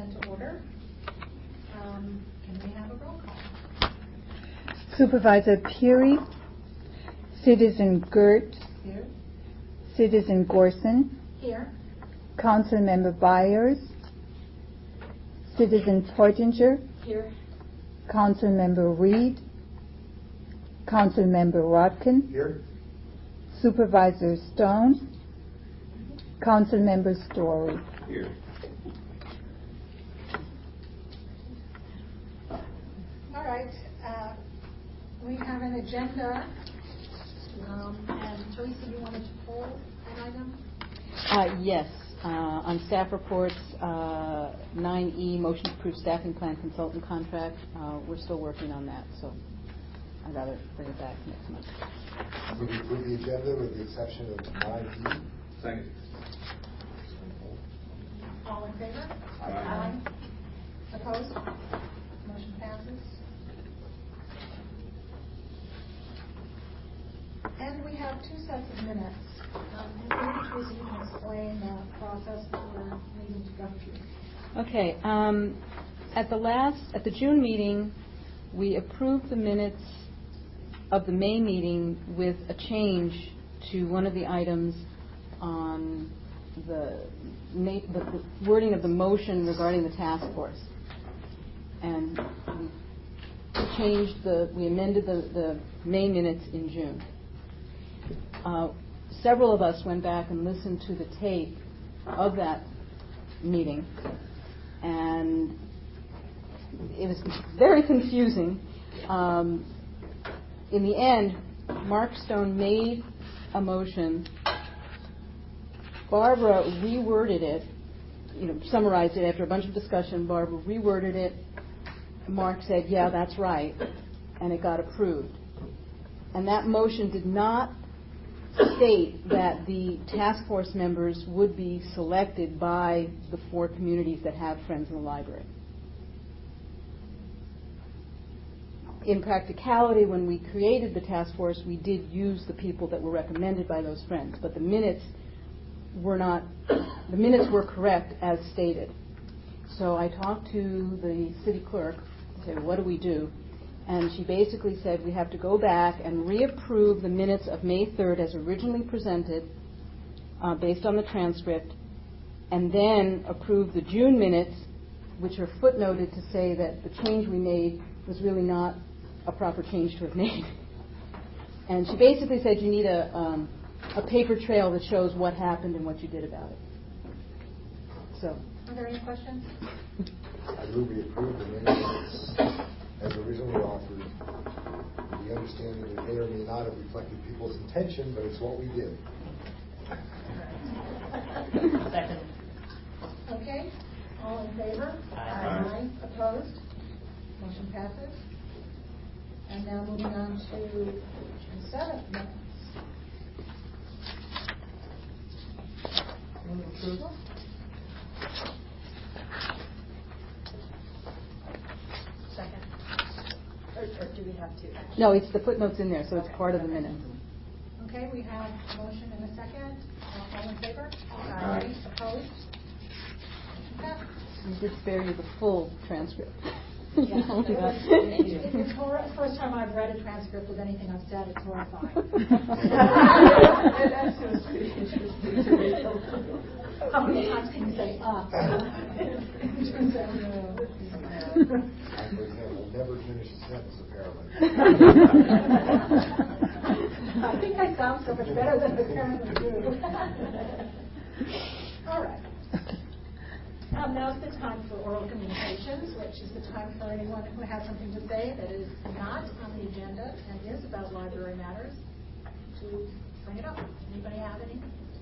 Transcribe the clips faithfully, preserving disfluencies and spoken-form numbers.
agenda to order. Um, can we have a roll call? Supervisor Peary, Citizen Gert, Here. Citizen Gorson, Here. Councilmember Byers, Citizen Portinger, Here. Councilmember Reed, Councilmember Rodkin, Here. Supervisor Stone, Councilmember Story. Here. All right. Uh, we have an agenda. Um, and Teresa, you wanted to pull an item? Uh, yes. Uh, on staff reports, uh, nine E, motion to approve staffing plan consultant contract. Uh, we're still working on that, so I'd rather bring it back next month. Would you approve the agenda with the exception of nine E? Second. All in favor? Aye. Aye. Opposed? Motion passes. And we have two sets of minutes. Um, maybe Teresa, you can explain the process that we're needing to go through. Okay. Um, at the last, at the June meeting, we approved the minutes of the May meeting with a change to one of the items on the, the, the wording of the motion regarding the task force. And we changed the, we amended the, the May minutes in June. Uh, several of us went back and listened to the tape of that meeting, and it was very confusing. Um, in the end, Mark Stone made a motion. Barbara reworded it, you know, summarized it after a bunch of discussion. Barbara reworded it. Mark said, yeah, that's right, and it got approved. And that motion did not state that the task force members would be selected by the four communities that have Friends in the Library. In practicality, when we created the task force, we did use the people that were recommended by those friends, but the minutes were not, the minutes were correct as stated. So I talked to the city clerk and said, what do we do? And she basically said we have to go back and reapprove the minutes of May third as originally presented uh, based on the transcript, and then approve the June minutes, which are footnoted to say that the change we made was really not a proper change to have made. And she basically said you need a, um, a paper trail that shows what happened and what you did about it. So. Are there any questions? I move we approve the minutes as originally offered, with the understanding that may or may not have reflected people's intention, but it's what we did. Second. Okay. All in favor? Aye. Aye. Opposed? Motion passes. And now moving on to June seventh minutes. Move approval. Second. Or, or do we have to? No, it's the footnotes in there, so it's part of the minutes. Okay, we have a motion and a second. Uh, all in favor? Aye. Opposed? Passes. We did spare you the full transcript. Yeah, it was, it, it's hor- the first time I've read a transcript with anything I've said. It's horrifying. That's so sweet. How many times can you say "uh"? I, for example, never finish a sentence, apparently. I think I sound so much better than I currently do. All right. Um, now's the time for oral communications, which is the time for anyone who has something to say that is not on the agenda and is about library matters to bring it up. Anybody have any?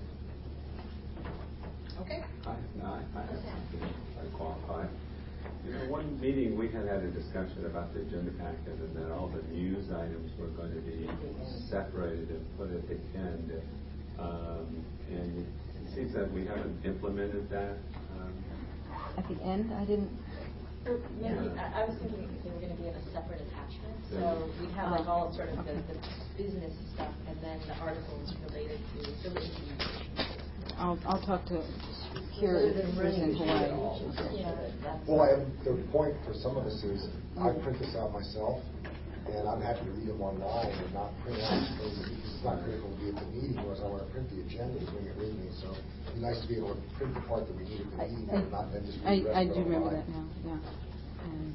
Okay. I, no, I, I have something I qualify. You know, one meeting we had had a discussion about the agenda packet and that all the news items were going to be separated and put at the end. Um, and it seems that we haven't implemented that. Um, At the end, I didn't. Or maybe, Yeah. I, I was thinking they were going to be in a separate attachment, so we'd have like all sort of the, the business stuff and then the articles related to village communications. I'll, I'll talk to Kira, who's in Hawaii. Yeah, that's Well, and the point for some of us is, I print this out myself, and I'm happy to read them online and not print out things because it's not critical to be at the meeting, whereas I want to print the agenda to bring it with me. So it'd be nice to be able to print the part that we need at the I, meeting I, and not then just I, read the rest I of do it remember online. that now, yeah. Um,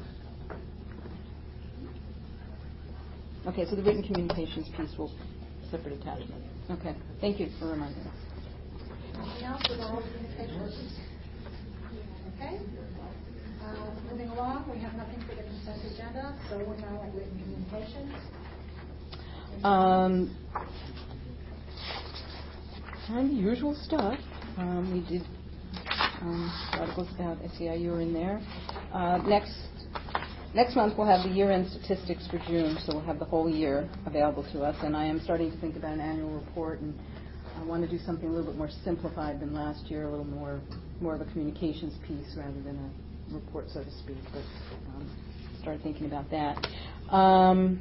Okay, so the written communications piece will separate attachment. Okay, thank you for reminding us. Anything else with oral communications? Okay. Uh, moving along, we have nothing for the consent agenda, so we're now at written communications. Um, kind of usual stuff. Um, we did um, articles about S E I U are in there. Uh, next next month we'll have the year-end statistics for June, so we'll have the whole year available to us. And I am starting to think about an annual report, and I want to do something a little bit more simplified than last year, a little more more of a communications piece rather than a report, so to speak. But um, start thinking about that. Um,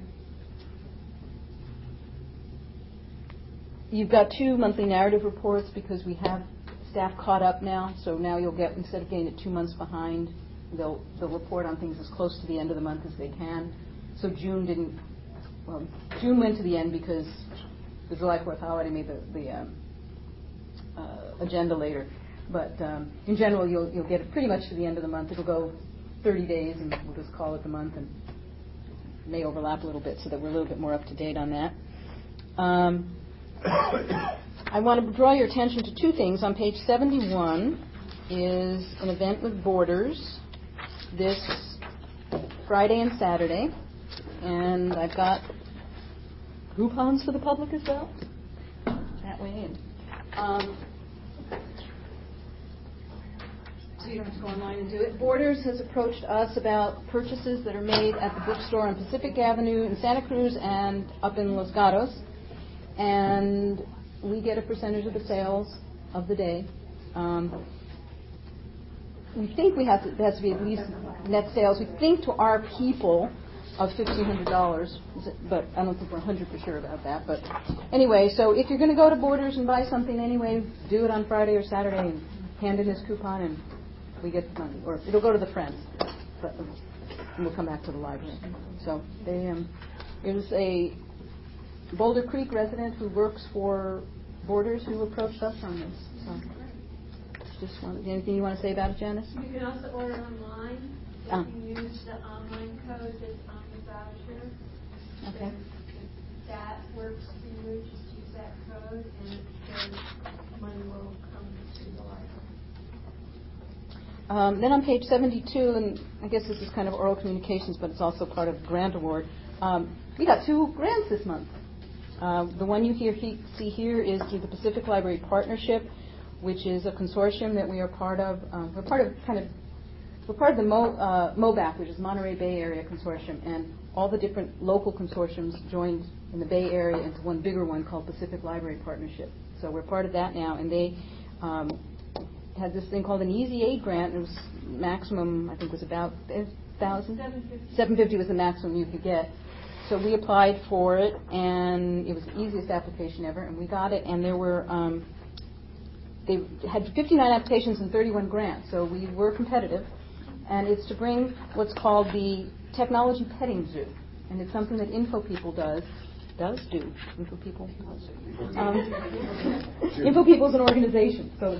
You've got two monthly narrative reports because we have staff caught up now. So now you'll get, instead of getting it two months behind, they'll they'll report on things as close to the end of the month as they can. So June didn't, well, June went to the end because the July fourth holiday made the, the um, uh, agenda later. But um, in general, you'll you'll get it pretty much to the end of the month. It'll go thirty days, and we'll just call it the month, and it may overlap a little bit so that we're a little bit more up to date on that. Um, I want to draw your attention to two things. On page seventy-one is an event with Borders this Friday and Saturday, and I've got coupons for the public as well. That way in. Um, so you don't have to go online and do it. Borders has approached us about purchases that are made at the bookstore on Pacific Avenue in Santa Cruz and up in Los Gatos. And we get a percentage of the sales of the day. Um, we think we have to, it has to be at least net sales. We think to our people of fifteen hundred dollars, but I don't think we're one hundred percent sure about that. But anyway, so if you're going to go to Borders and buy something anyway, do it on Friday or Saturday and hand in this coupon and we get the money. Or it'll go to the Friends, but and we'll come back to the library. So they, um, there's a Boulder Creek resident who works for Borders who approached us on this. So, just want, anything you want to say about it, Janice? You can also order online. You Oh. can use the online code that's on the voucher. Okay. If that works for you, just use that code, and the money will come to the library. Um, then on page seventy-two, and I guess this is kind of oral communications, but it's also part of the grant award. Um, we got two grants this month. Uh, the one you hear, he, see here is through the Pacific Library Partnership, which is a consortium that we are part of. Um, we're part of kind of we're part of the Mo, uh, MOBAC, which is Monterey Bay Area Consortium, and all the different local consortiums joined in the Bay Area into one bigger one called Pacific Library Partnership. So we're part of that now, and they um, had this thing called an Easy Aid grant. It was maximum, I think, was about a thousand. seven fifty. Seven fifty was the maximum you could get. So we applied for it, and it was the easiest application ever, and we got it. And there were, um, they had fifty-nine applications and thirty-one grants, so we were competitive. And it's to bring what's called the Technology Petting Zoo, and it's something that Info People does, does do. Info People does. Um, Info People is an organization, so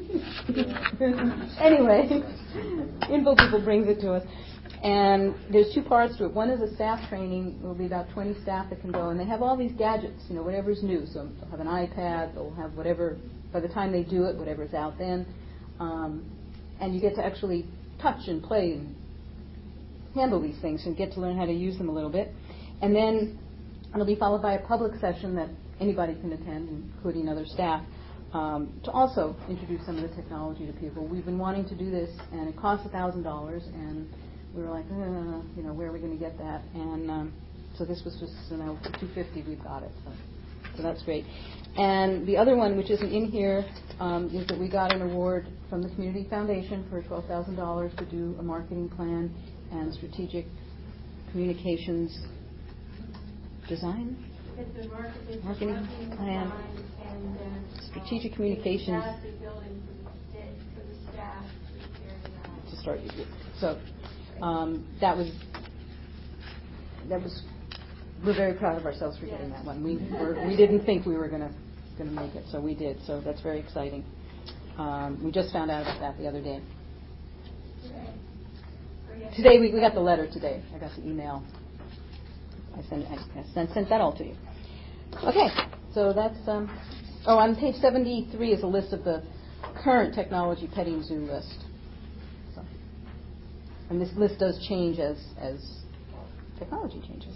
anyway, Info People brings it to us. And there's two parts to it. One is a staff training. There will be about twenty staff that can go, and they have all these gadgets, you know, whatever's new. So they'll have an iPad, they'll have whatever, by the time they do it, whatever's out then. Um, and you get to actually touch and play and handle these things and get to learn how to use them a little bit. And then it'll be followed by a public session that anybody can attend, including other staff, um, to also introduce some of the technology to people. We've been wanting to do this, and it costs one thousand dollars, and we were like, uh, you know, where are we going to get that? And um, so this was just, you know, for two hundred fifty dollars we've got it. So, so that's great. And the other one, which isn't in here, um, is that we got an award from the Community Foundation for twelve thousand dollars to do a marketing plan and strategic communications design? It's a market, it's Marketing a marketing plan. design, and then Strategic um, communications. it's a building for the, sta- for the staff to carry out. To start. So um, that was that was. We're very proud of ourselves for getting that one. We were, we didn't think we were going to going to make it, so we did. So that's very exciting. Um, we just found out about that the other day. Today we, we got the letter today. I got the email. I sent I sent, sent that all to you. Okay, so that's um. Oh, on page seventy-three is a list of the current technology petting zoo list. So, and this list does change as as technology changes.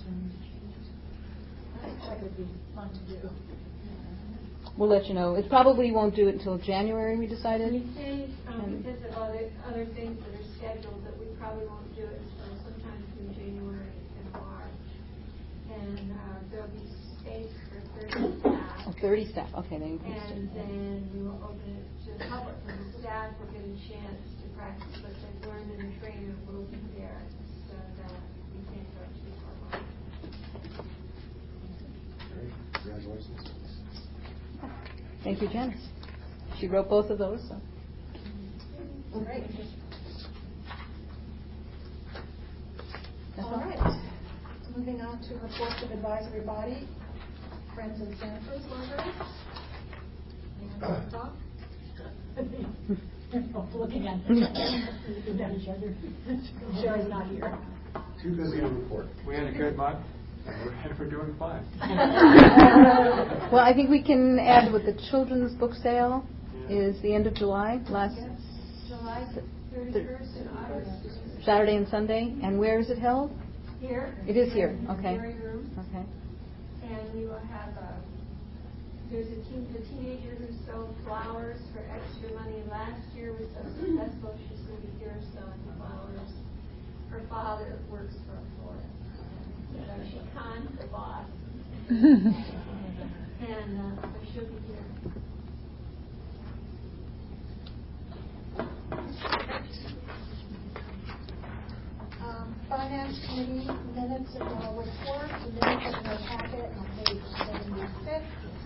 That would be fun to do. We'll let you know. It probably won't do it until January, we decided. We changed, um, because of other, other things that are scheduled, that we probably won't do it until sometime in January and March. And uh, there'll be space for thirty staff. Oh, thirty staff. Okay, then. And then we will open it to the public, and the staff will get a chance to practice what they've learned, and the trainer will be there, so that we can't go too far behind. Great. Congratulations. Thank you, Janice. She wrote both of those. So. Great. That's All right. Moving on to reports of advisory body, Friends of Santa Cruz Library. Anyone want to talk? Oh, looking at each other. Sherry's not here. Too busy to report. We had a good month, and we're headed for doing fine. Well, I think we can add with the children's book sale is the end of July, last Yes, July thirty-first and August. Saturday and Sunday. And where is it held? Here. It is here. In the Okay. hearing room. Okay. And we will have a, there's a teen, the teenager who sold flowers for extra money last year was so successful, she's going to be here selling flowers. Her father works for a florist. So she conned the boss. And uh, so she'll be here. Um, Finance Committee minutes of our report, the minutes of our packet on page seventy-six.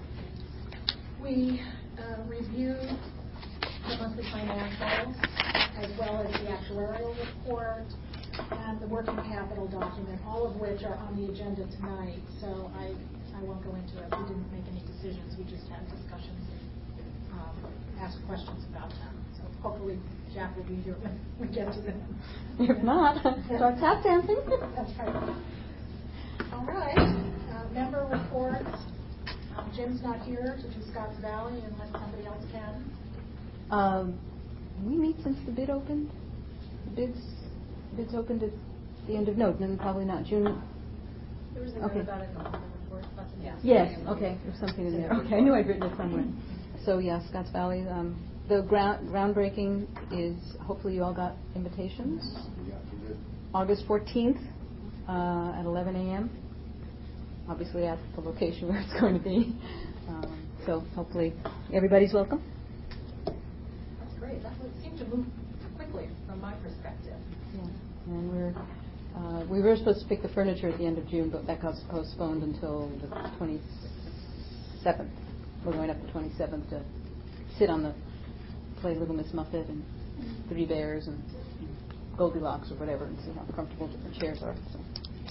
We uh, reviewed the monthly financials as well as the actuarial report and the working capital document, all of which are on the agenda tonight. So I, I won't go into it. We didn't make any decisions. We just had discussions and um, asked questions about them. So hopefully Jack will be here when we get to them. If not, start tap dancing. That's right. All right. Uh, member reports. Um, Jim's not here to do Scotts Valley unless somebody else can. Um, we meet since the bid opened. The bids bids opened at the end of no, then probably not June. There was a Okay. note about it in the report. Yeah. Yes. Okay. There's something in there. Okay. I knew I'd written it somewhere. So yeah, Scotts Valley. Um, the ground groundbreaking is hopefully you all got invitations. Yeah, we did. August fourteenth uh, at eleven a.m. Obviously at the location where it's going to be. Um, so hopefully everybody's welcome. That's great. That would seem to move quickly from my perspective. Yeah. And we're uh, we were supposed to pick the furniture at the end of June, but that got postponed until the twenty-seventh. We're going up the twenty-seventh to sit on the play Little Miss Muffet and Three Bears and Goldilocks or whatever and see how comfortable different chairs are. So.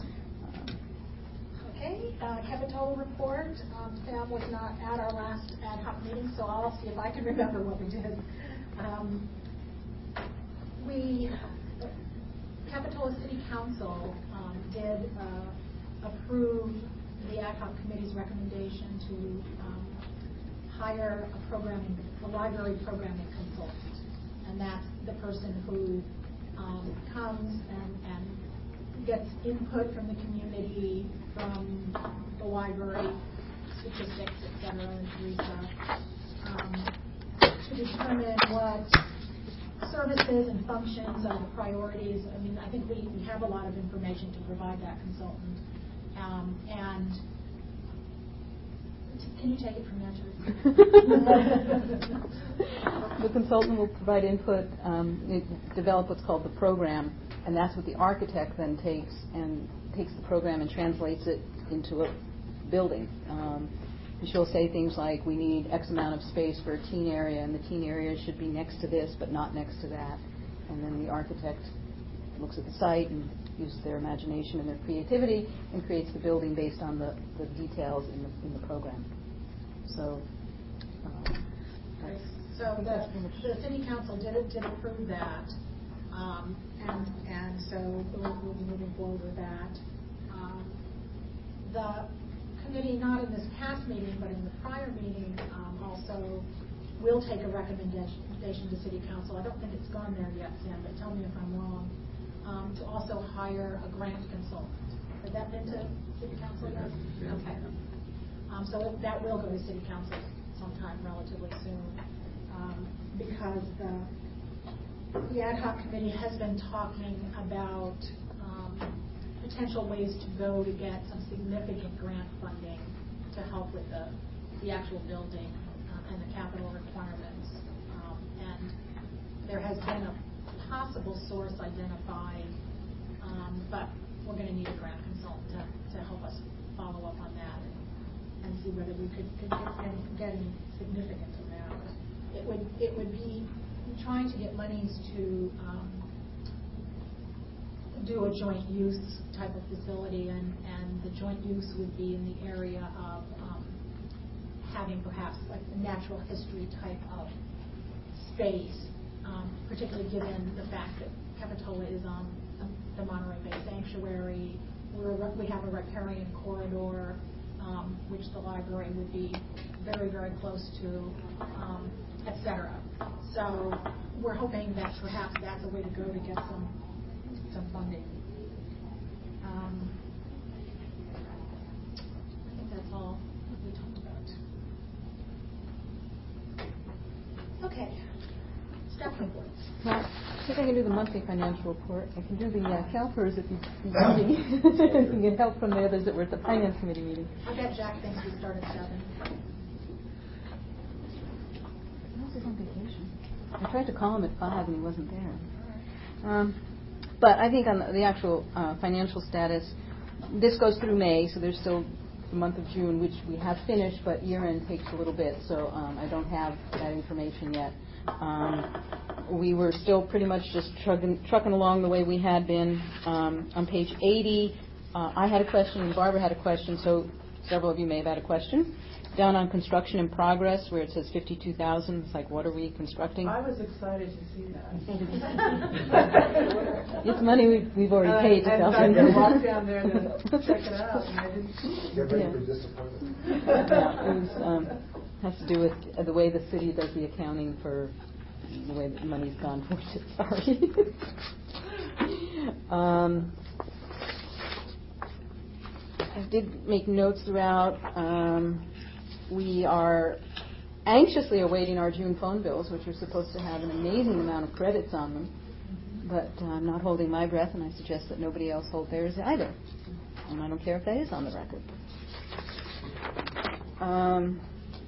Okay. Uh, Capitola report. Um, Sam was not at our last ad hoc meeting, so I'll see if I can remember what we did. Um, we, Capitola City Council um, did uh, approve the ad hoc committee's recommendation to um, hire a programming, a library programming consultant, and that's the person who um, comes and, and gets input from the community, from the library, statistics, et cetera, and research, um, to determine what services and functions are the priorities. I mean, I think we, we have a lot of information to provide that consultant. Um, and can you take it from there, Teresa? The consultant will provide input, um, it, develop what's called the program, and that's what the architect then takes and takes the program and translates it into a building. Um, and she'll say things like, we need X amount of space for a teen area, and the teen area should be next to this but not next to that. and then the architect looks at the site and uses their imagination and their creativity and creates the building based on the, the details in the, in the program. So, uh, Right. So the, the city council did did approve that, um, and and so we'll, we'll be moving forward with that. Um, the committee, not in this past meeting, but in the prior meeting, um, also will take a recommendation to city council. I don't think it's gone there yet, Sam, but tell me if I'm wrong. Um, to also hire a grant consultant. Has that been to city council yet? Yeah. Okay. Um, so it, that will go to city council sometime relatively soon, um, because the, the ad hoc committee has been talking about um, potential ways to go to get some significant grant funding to help with the, the actual building uh, and the capital requirements. Um, and there has been a possible source identified, um, but we're going to need a grant consultant to, to help us follow up on that and, and see whether we could, could get, any, get any significant amount. It would it would be trying to get monies to um, do a joint use type of facility, and, and the joint use would be in the area of um, having perhaps like a natural history type of space. Um, particularly given the fact that Capitola is on um, the Monterey Bay Sanctuary. We're, we have a riparian corridor, um, which the library would be very, very close to, um, et cetera. So we're hoping that perhaps that's a way to go to get some some funding. Um, I think that's all we talked about. Okay. Staff reports. well, I think I can do the monthly financial report. I can do the uh, CalPERS if you need if you get help from the others that were at the Finance Committee meeting. I bet Jack thinks we start at seven. He was on vacation. I tried to call him at five and he wasn't there. Um, but I think on the, the actual uh, financial status, this goes through May, so there's still the month of June, which we have finished, but year-end takes a little bit, so um, I don't have that information yet. Um, we were still pretty much just trucking, trucking along the way we had been. Um, on page eighty, uh, I had a question and Barbara had a question, so several of you may have had a question. Down on construction in progress, where it says fifty-two thousand, it's like, what are we constructing? I was excited to see that. It's money we've, we've already uh, paid to and tell I them. walked down there to check it out, and I didn't. Get ready Yeah. for disappointment. Yeah, it was, um, has to do with uh, the way the city does the accounting for the way that money's gone towards it. Sorry. um, I did make notes throughout. Um, we are anxiously awaiting our June phone bills, which are supposed to have an amazing amount of credits on them. But uh, I'm not holding my breath, and I suggest that nobody else hold theirs either. And I don't care if that is on the record. Um,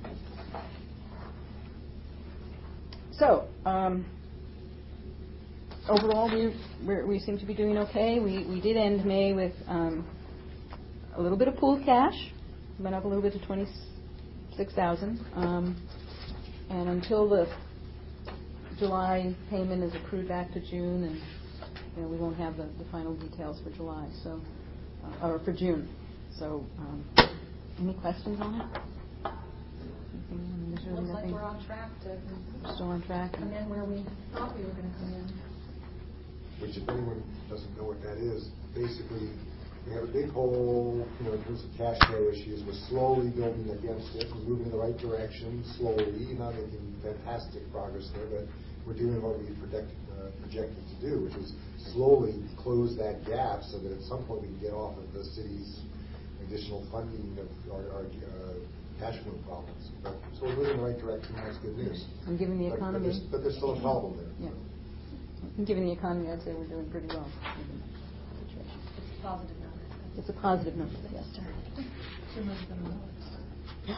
so, um, overall, we we're, we seem to be doing okay. We we did end May with um, a little bit of pooled cash. Went up a little bit to twenty-six thousand. Um, and until the July payment is accrued back to June, and you know, we won't have the, the final details for July, so uh, or for June. So, um, any questions on it? Anything? There's really Looks like nothing. we're on track to We're still on track. come in where we thought we were going to come in. Which, if anyone doesn't know what that is, basically, we have a big hole, you know, in terms of cash flow issues. We're slowly building against it. We're moving in the right direction, slowly, not making fantastic progress there, but we're doing what we predict, uh, projected to do, which is slowly close that gap so that at some point we can get off of the city's additional funding of our, our uh, cash flow problems. But, so we're moving in the right direction. That's good news. And given the But- economy, But there's, but there's still a problem there. yeah. And given the economy, I'd say we're doing pretty well. It's a positive number. It's a positive number, yes. Two months in a row.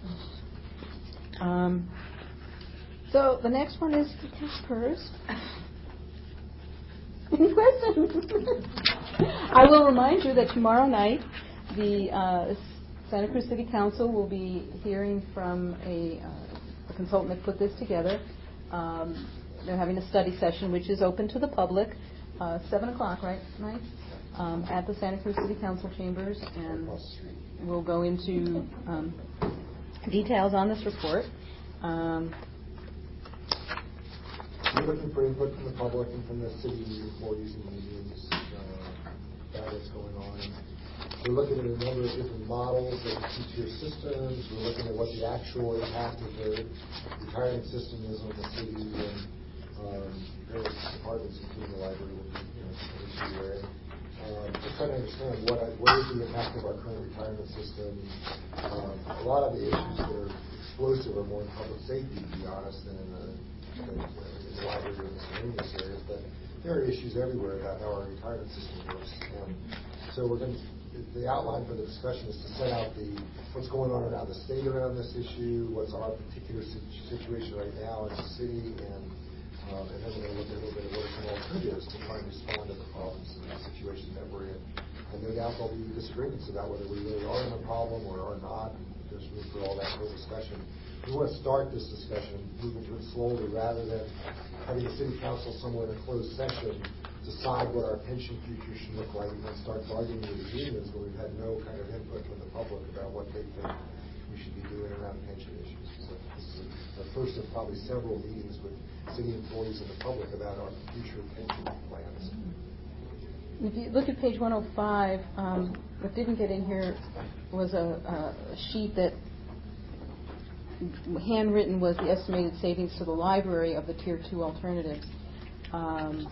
Um, so the next one is the CalPERS. Any questions? I will remind you that tomorrow night the uh, Santa Cruz City Council will be hearing from a, uh, a consultant that put this together. Um, they're having a study session, which is open to the public, uh, seven o'clock, right, tonight, um, at the Santa Cruz City Council chambers, and we'll go into um, details on this report. Um, We're looking for input from the public and from the city employees and unions uh, about what's going on. We're looking at a number of different models of two-tier systems. We're looking at what the actual impact of the retirement system is on the city and um, various departments, including the library, will be you know, an issue there. Um, we're trying to understand what, what is the impact of our current retirement system. Um, a lot of the issues that are explosive are more in public safety, to be honest, than in the in the library or miscellaneous areas, but there are issues everywhere about how our retirement system works. And so we're going to, the outline for the discussion is to set out the what's going on around the state around this issue, what's our particular situation right now as a city, and um, and then we're going to look at a little bit of what are some alternatives to try and respond to the problems and the situation that we're in. And no doubt there'll be disagreements about whether we really are in a problem or are not, and there's room for all that whole discussion. We want to start this discussion, moving to it slowly, rather than having the city council somewhere in a closed session decide what our pension future should look like, and then start arguing with the unions where we've had no kind of input from the public about what they think we should be doing around pension issues. So this is the first of probably several meetings with city employees and the public about our future pension plans. If you look at page one oh five, um, what didn't get in here was a, a sheet that handwritten was the estimated savings to the library of the tier two alternatives. Um,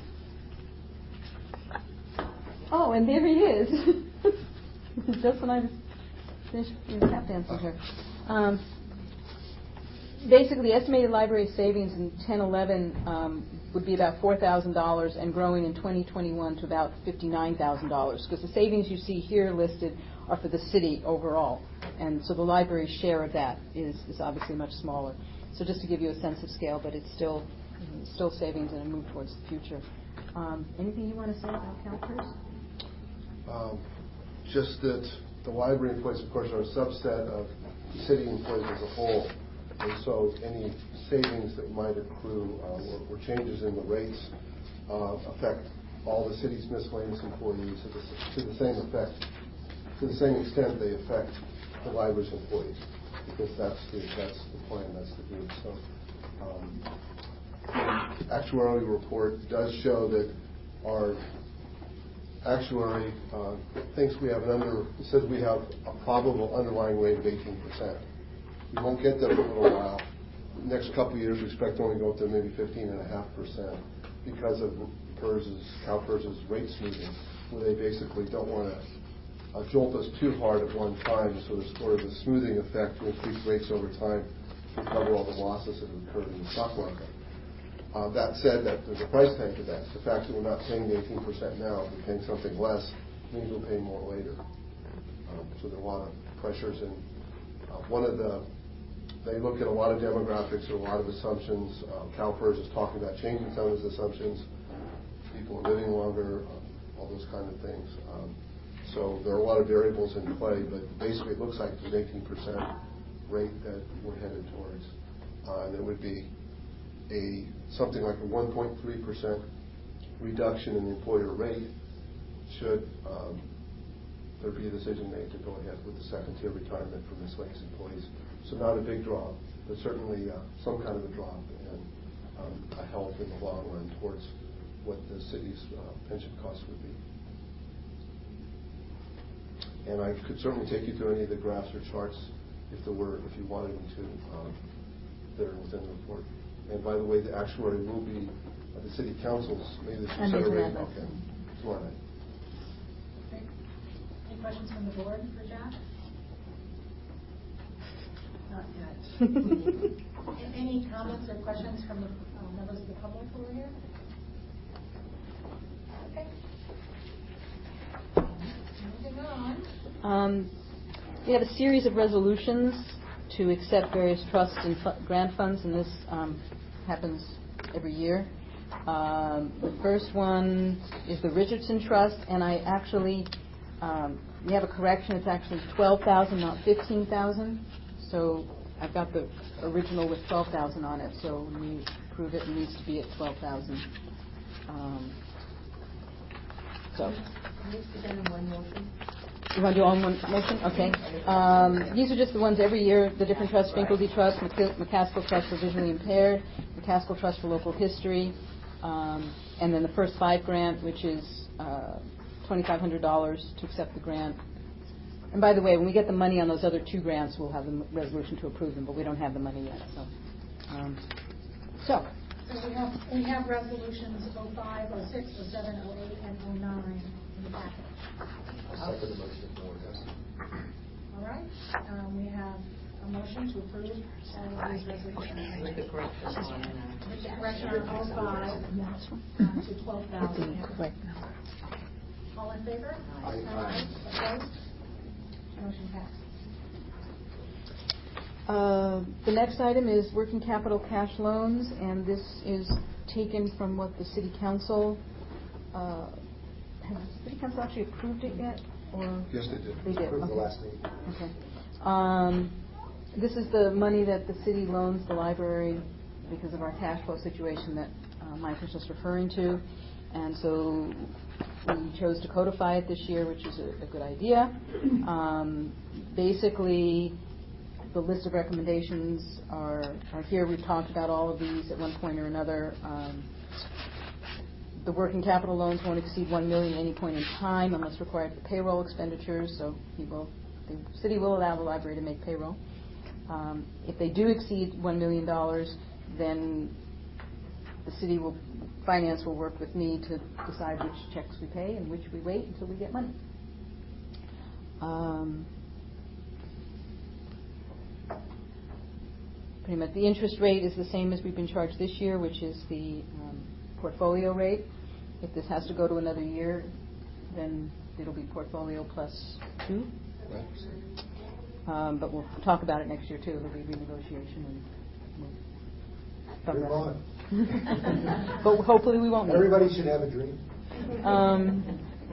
oh, and there he is. Just when I was finished tap dancing here. Um, basically, estimated library savings in ten eleven um, would be about four thousand dollars and growing in twenty twenty-one to about fifty-nine thousand dollars, because the savings you see here listed are for the city overall. And so the library's share of that is, is obviously much smaller. So just to give you a sense of scale, but it's still it's still savings and a move towards the future. Um, anything you want to say about CalPERS? Um, just that the library employees, of course, are a subset of city employees as a whole. And so any savings that might accrue uh, or, or changes in the rates uh, affect all the city's miscellaneous employees to the, to the same effect, to the same extent they affect the library's employees, because that's the that's the plan, that's the group. So um, the actuarial report does show that our actuary uh, thinks we have an under, says we have a probable underlying rate of eighteen percent. We won't get there for a little while. The next couple of years, we expect to only go up to maybe fifteen point five percent because of PERS's, CalPERS's rate smoothing, where they basically don't want to uh, jolt us too hard at one time, so there's sort of a smoothing effect to increase rates over time to cover all the losses that have occurred in the stock market. Uh, that said, that there's a price tag to that. The fact that we're not paying the eighteen percent now, if we're paying something less, means we'll pay more later. Um, so there are a lot of pressures, and uh, one of the They look at a lot of demographics or a lot of assumptions. Uh, CalPERS is talking about changing some of those assumptions. People are living longer, uh, all those kind of things. Um, so there are a lot of variables in play, but basically it looks like it's an eighteen percent rate that we're headed towards. Uh, and it would be a something like a one point three percent reduction in the employer rate should um, there be a decision made to go ahead with the second tier retirement for miscellaneous employees. So not a big drop, but certainly uh, some kind of a drop and um, a help in the long run towards what the city's uh, pension costs would be. And I could certainly take you through any of the graphs or charts if there were, if you wanted me to, um, that are within the report. And by the way, the actuary will be at the city council's, maybe this is set already. Okay, tomorrow night. Okay. Any questions from the board for Jack? Not yet. Any comments or questions from the uh, members of the public who are here? Okay. Moving on. Um, we have a series of resolutions to accept various trust and fu- grant funds, and this um, happens every year. Um, the first one is the Richardson Trust, and I actually, um, we have a correction. It's actually twelve thousand dollars, not fifteen thousand dollars. So I've got the original with twelve thousand dollars on it. So when you approve approve it, it needs to be at twelve thousand. Um, so. Can we do that in one motion? You want to do all in one motion? Okay. Um, these are just the ones every year, the different trusts, Finkleby Trust, McC- McCaskill Trust for Visually Impaired, McCaskill Trust for Local History, um, and then the first five grant, which is uh, twenty-five hundred dollars to accept the grant. And by the way, when we get the money on those other two grants, we'll have the resolution to approve them, but we don't have the money yet. So, um, so. So we have, we have resolutions oh five, oh six, oh seven, oh eight, and oh nine in the packet. I'll second the motion for yes. All right, um, we have a motion to approve all of these resolutions. With the correction on it. With the correction on oh five um, to twelve thousand. All in favor? Aye. Aye. Opposed? Motion passed. Uh, the next item is working capital cash loans, and this is taken from what the City Council, uh, has the City Council actually approved it yet? Or Yes, they did. They did, Approved the okay. last meeting. Okay. Um, this is the money that the city loans the library because of our cash flow situation that uh, Mike was just referring to. And so we chose to codify it this year, which is a, a good idea. Um, basically, the list of recommendations are, are here. We've talked about all of these at one point or another. Um, the working capital loans won't exceed one million dollars at any point in time unless required for payroll expenditures. So he will, the city will allow the library to make payroll. Um, if they do exceed one million dollars, then the city will, finance will work with me to decide which checks we pay and which we wait until we get money. Um, pretty much the interest rate is the same as we've been charged this year, which is the um, portfolio rate. If this has to go to another year, then it'll be portfolio plus two. Um, but we'll talk about it next year too. It'll be renegotiation and we'll Move on. but hopefully we won't. Everybody should have a dream. Um,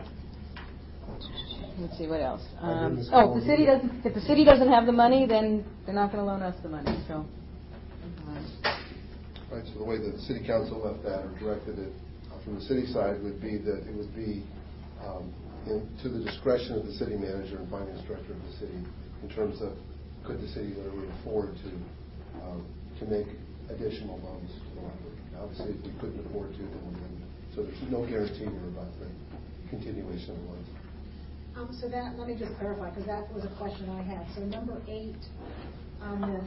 let's see what else. I agree Um, with oh, if Ms. the city doesn't. If the city doesn't have the money, then they're not going to loan us the money. So. Um, Right, so the way that the city council left that or directed it uh, from the city side would be that it would be um, in, to the discretion of the city manager and finance director of the city in terms of could the city literally afford to um, to make additional loans to the library. Now, obviously, if we couldn't afford to, then we wouldn't. So there's no guarantee here about the continuation of the loans. Um, so that, let me just clarify, because that was a question I had. So number eight on this,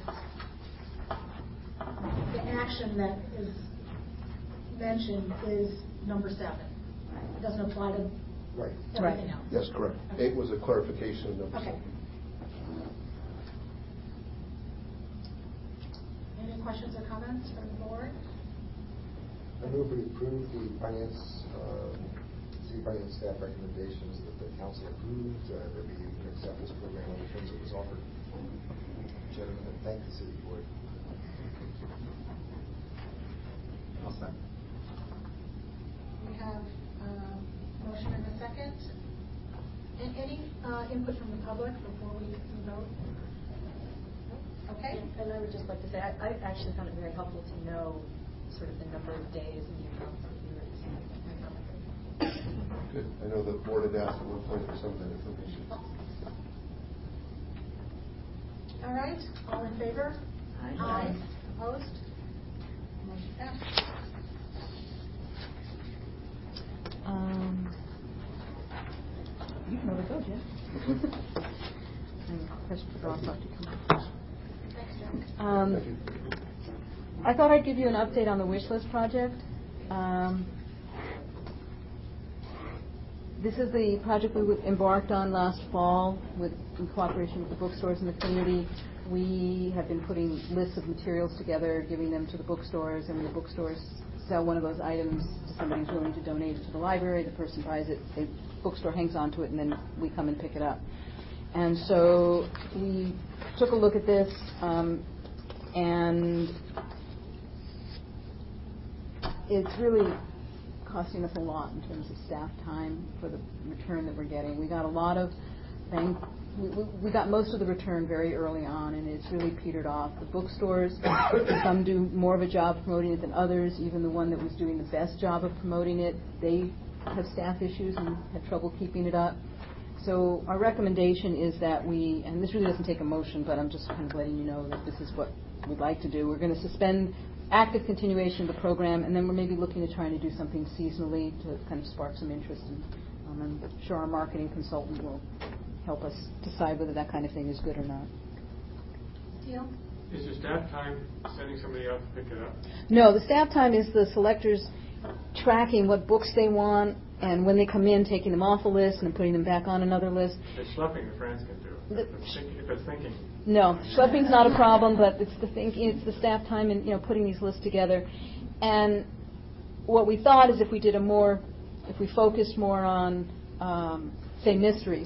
the action that is mentioned is number seven. It doesn't apply to Right. everything else. Yes, correct. Okay. Eight was a clarification of number Okay. seven. Any questions or comments from the board? I move we approve the finance, uh, city finance staff recommendations that the council approved, uh, that we accept this program on the terms it was offered. Gentlemen, and thank the city for it. I'll second. We have a motion and a second. And any uh, input from the public before we vote? Okay. And I would just like to say, I, I actually found it very helpful to know sort of the number of days and the amount of years. Good. I know the board had asked at one point for some of that information. All right. All in favor? Aye. Aye. Opposed? Motion passed. Um, you can let it go, Jeff. Thanks, Jen. Um, Thank you. I thought I'd give you an update on the wish list project. Um, this is the project we embarked on last fall with in cooperation with the bookstores in the community. We have been putting lists of materials together, giving them to the bookstores, and when the bookstores sell one of those items to somebody who's willing to donate it to the library, the person buys it, the bookstore hangs on to it, and then we come and pick it up. And so we took a look at this, um, and it's really costing us a lot in terms of staff time for the return that we're getting. We got a lot of thank, we, we, we got most of the return very early on, and it's really petered off. The bookstores, some do more of a job promoting it than others. Even the one that was doing the best job of promoting it, they have staff issues and had trouble keeping it up. So our recommendation is that we, and this really doesn't take a motion, but I'm just kind of letting you know that this is what we'd like to do. We're going to suspend active continuation of the program, and then we're maybe looking at trying to do something seasonally to kind of spark some interest. And um, I'm sure our marketing consultant will help us decide whether that kind of thing is good or not. Steele? Is your staff time sending somebody out to pick it up? No, the staff time is the selectors tracking what books they want, and when they come in, taking them off a list and putting them back on another list. It's schlepping the friends can do. The, if, it's thinking, if it's thinking. No, schlepping's not a problem, but it's the thinking, it's the staff time and, you know, putting these lists together. And what we thought is if we did a more, if we focused more on, um, say, mysteries,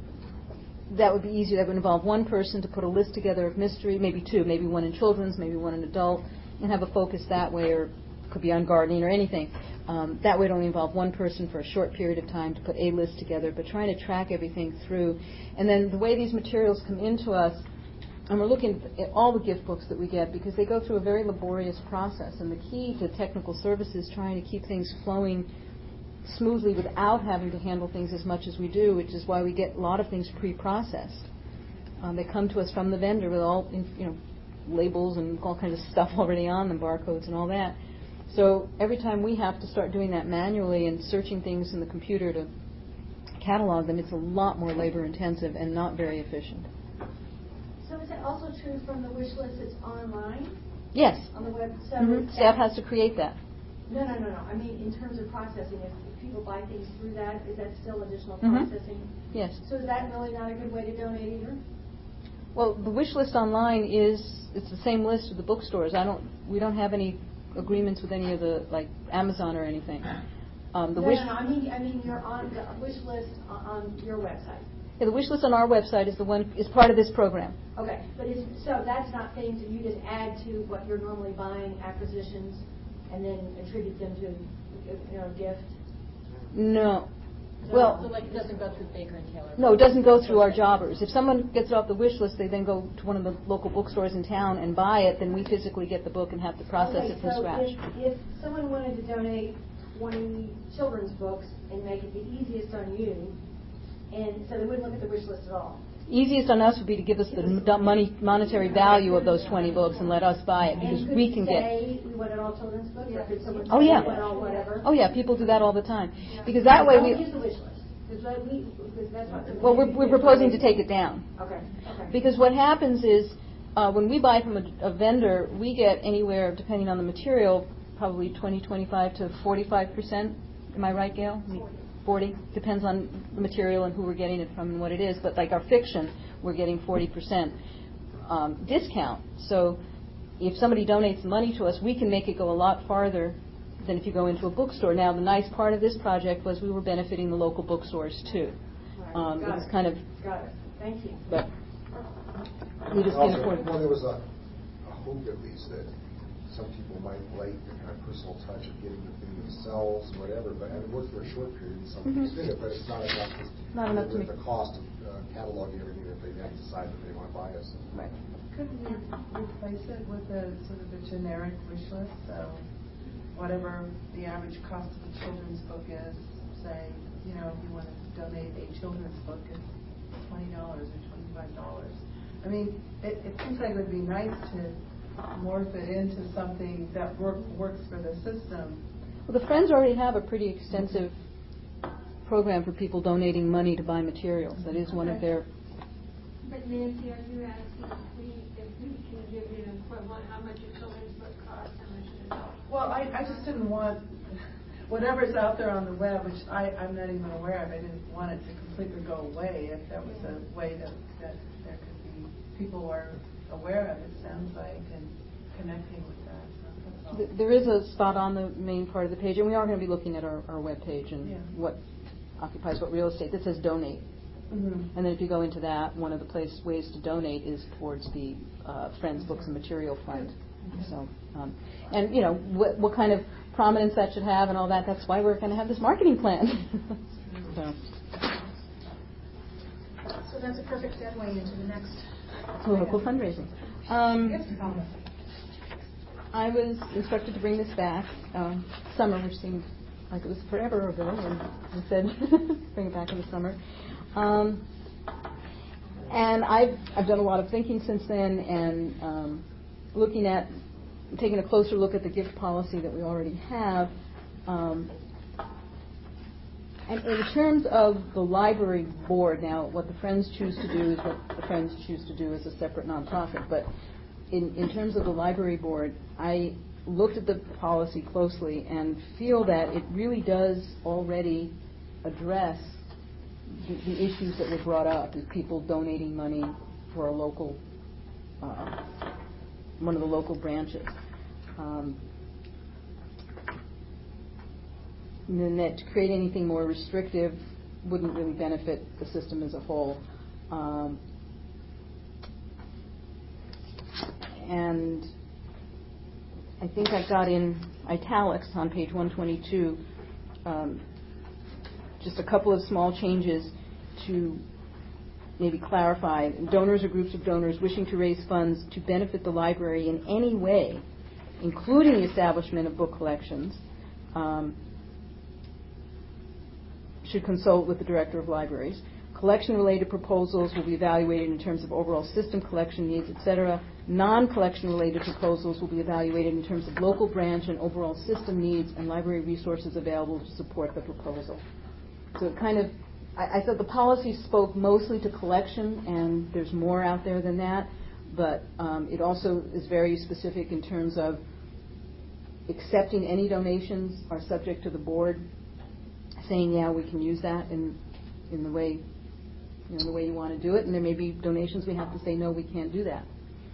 that would be easier. That would involve one person to put a list together of mystery, maybe two, maybe one in children's, maybe one in adult, and have a focus that way, or it could be on gardening or anything. Um, that would only involve one person for a short period of time to put a list together, but trying to track everything through. And then the way these materials come into us, and we're looking at all the gift books that we get because they go through a very laborious process. And the key to technical services is trying to keep things flowing smoothly without having to handle things as much as we do, which is why we get a lot of things pre-processed. Um, they come to us from the vendor with all, you know, labels and all kinds of stuff already on them, barcodes and all that. So every time we have to start doing that manually and searching things in the computer to catalog them, it's a lot more labor intensive and not very efficient. So is it also true from the wish list that's online? Yes. On the web? So Mm-hmm. Staff has to create that. No, no, no, no. I mean, in terms of processing, if, if people buy things through that, is that still additional Mm-hmm. processing? Yes. So is that really not a good way to donate either? Well, the wish list online is, it's the same list of the bookstores. I don't, we don't have any agreements with any of the, like, Amazon or anything. Um, the no, wish no, no. I mean, I mean, you're on the wish list on, on your website. Yeah, the wish list on our website is the one, is part of this program. Okay, but is, so that's not things that you just add to what you're normally buying, acquisitions, and then attribute them to, you know, gift? No. So, Well, so like it doesn't go through Baker and Taylor. no, it doesn't go through our jobbers. If someone gets it off the wish list, they then go to one of the local bookstores in town and buy it, then we physically get the book and have to process okay, it from so scratch. If, if someone wanted to donate twenty children's books and make it the easiest on you, and so they wouldn't look at the wish list at all. Easiest on us would be to give us the money, monetary value of those twenty books and let us buy it because and we can say get. we wanted all children's books, or could someone Oh say yeah. we want all whatever? Oh yeah, people do that all the time because that way Don't we. use the wish list because we because that's what. Well, we're, we're proposing to take it down. Okay. Okay. Because what happens is uh, when we buy from a, a vendor, we get anywhere, depending on the material, probably twenty, twenty-five to forty-five percent. Am I right, Gail? forty. Depends on the material and who we're getting it from and what it is. But like our fiction, we're getting forty percent um, discount. So if somebody donates money to us, we can make it go a lot farther than if you go into a bookstore. Now, the nice part of this project was we were benefiting the local bookstores, too. Right. Um, it Got was it. kind of... Got it. Thank you. But we just Also, can't afford it. well, there was a, a hope, at least, that some people might like the kind of personal touch of getting the thing themselves, whatever. But and it worked for a short period, and some people Mm-hmm. did it. But it's not enough. To, Not enough to with make- the cost of uh, cataloging everything that they have to decide that they want to buy us. Right. Couldn't we replace it with a sort of a generic wish list? So whatever the average cost of a children's book is, say, you know, if you want to donate a children's book, it's twenty dollars or twenty-five dollars. I mean, it, it seems like it would be nice to morph it into something that work, works for the system. Well, the Friends already have a pretty extensive program for people donating money to buy materials. That is one of their... But Nancy, are you asking if we, if we can give you an equivalent, how much a children's book costs, how much an adult? Well, I, I just didn't want whatever's out there on the web, which I, I'm not even aware of. I didn't want it to completely go away. If there was a way that, that there could be people who are aware of it, sounds like, and connecting with that. So that's all. Th- There is a spot on the main part of the page, and we are going to be looking at our, our web page and Yeah. what occupies what real estate. That says donate. Mm-hmm. And then if you go into that, one of the place ways to donate is towards the uh, Friends Books and Material Fund. So, um, and you know what, what kind of prominence that should have and all that. That's why we're going to have this marketing plan. so. So that's a perfect segue into the next. Political fundraising. Um, Gift policy. I was instructed to bring this back uh, summer, which seemed like it was forever ago, and I said bring it back in the summer. Um, and I've I've done a lot of thinking since then, and um, looking at taking a closer look at the gift policy that we already have. Um, and in terms of the library board, now what the Friends choose to do is what the Friends choose to do as a separate nonprofit. But in, in terms of the library board, I looked at the policy closely and feel that it really does already address the, the issues that were brought up, is people donating money for a local, uh, one of the local branches. Um, and then that to create anything more restrictive wouldn't really benefit the system as a whole. Um, and I think I got in italics on page one twenty-two um, just a couple of small changes to maybe clarify. Donors or groups of donors wishing to raise funds to benefit the library in any way, including the establishment of book collections, um, should consult with the Director of Libraries. Collection-related proposals will be evaluated in terms of overall system collection needs, et cetera. Non-collection-related proposals will be evaluated in terms of local branch and overall system needs and library resources available to support the proposal. So it kind of, I, I thought the policy spoke mostly to collection, and there's more out there than that, but um, it also is very specific in terms of accepting any donations are subject to the board saying, yeah, we can use that in in the way, you know, the way you want to do it, and there may be donations we have to say, no, we can't do that.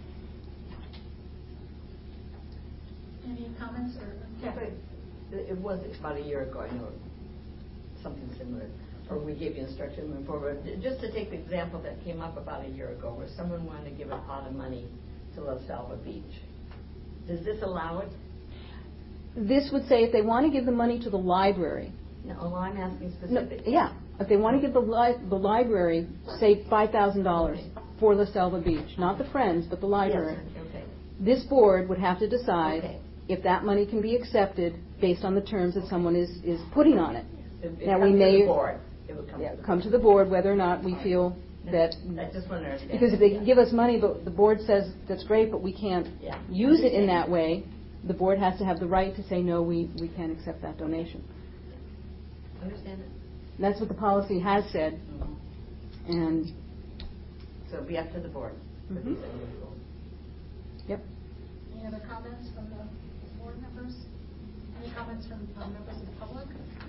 Any comments or? Yeah, but it was about a year ago, I know, something similar, or we gave you instruction moving forward. Just to take the example that came up about a year ago, where someone wanted to give a pot of money to La Selva Beach. Does this allow it? This would say if they want to give the money to the library. No, well, I'm asking No, specifically. yeah, if they want to give the li- the library, say five thousand dollars for La Selva Beach, not the Friends, but the library. Yes, okay. This board would have to decide Okay. if that money can be accepted based on the terms that someone is, is putting on it. It, it Now comes we may to the board. It would come yeah, to the come board. to the board whether or not we feel that. I just want to understand. Because if they yeah. give us money, but the board says that's great, but we can't Yeah. use it in that way, the board has to have the right to say no, we, we can't accept that donation. Understand it? And that's what the policy has said, Mm-hmm. and So it'll be up to the board for Mhm. these individuals. yep. Any other comments from the board members? Any comments from uh, members of the public?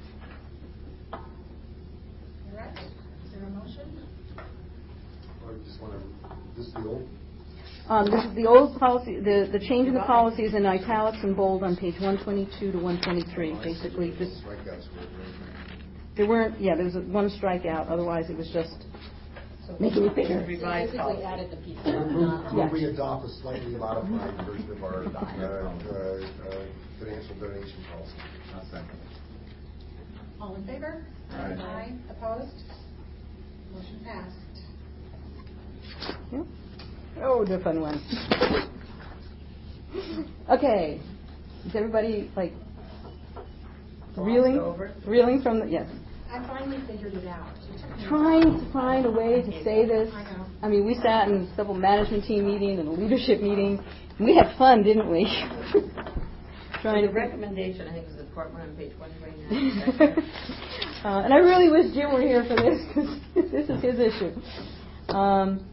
All right. Is there a motion? Or you just want to, this is the old? Um, this is the old policy. The, the change in the policy is in italics and bold on page one twenty-two to one twenty-three. Basically, just Strikeouts were very- there weren't. Yeah, there was a, one strikeout. Otherwise, it was just making it bigger. Revised Basically policy. added the piece. Move Yeah. move we adopt a slightly modified version of our uh, uh, financial donation policy. I'll second. All in favor? Aye. Opposed? Motion passed. Yeah. Oh, the fun one. Okay. Is everybody like reeling, over? reeling from the yes? I finally figured it out. It took me- Trying to find a way to say this. I know. I mean, we sat in several management team meetings and a leadership meeting. And we had fun, didn't we? Trying The to recommendation, I think, was the report one on page one twenty-nine. uh, and I really wish Jim were here for this because this is his issue. Um,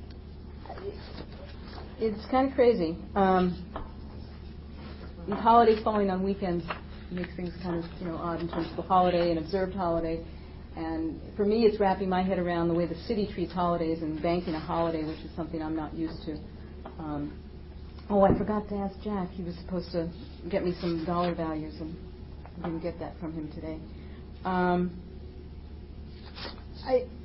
it's kind of crazy. Um, these holidays falling on weekends makes things kind of, you know, odd in terms of the holiday and observed holiday. And for me, it's wrapping my head around the way the city treats holidays and banking a holiday, which is something I'm not used to. Um, oh, I forgot to ask Jack. He was supposed to get me some dollar values, and I didn't get that from him today. Um, I,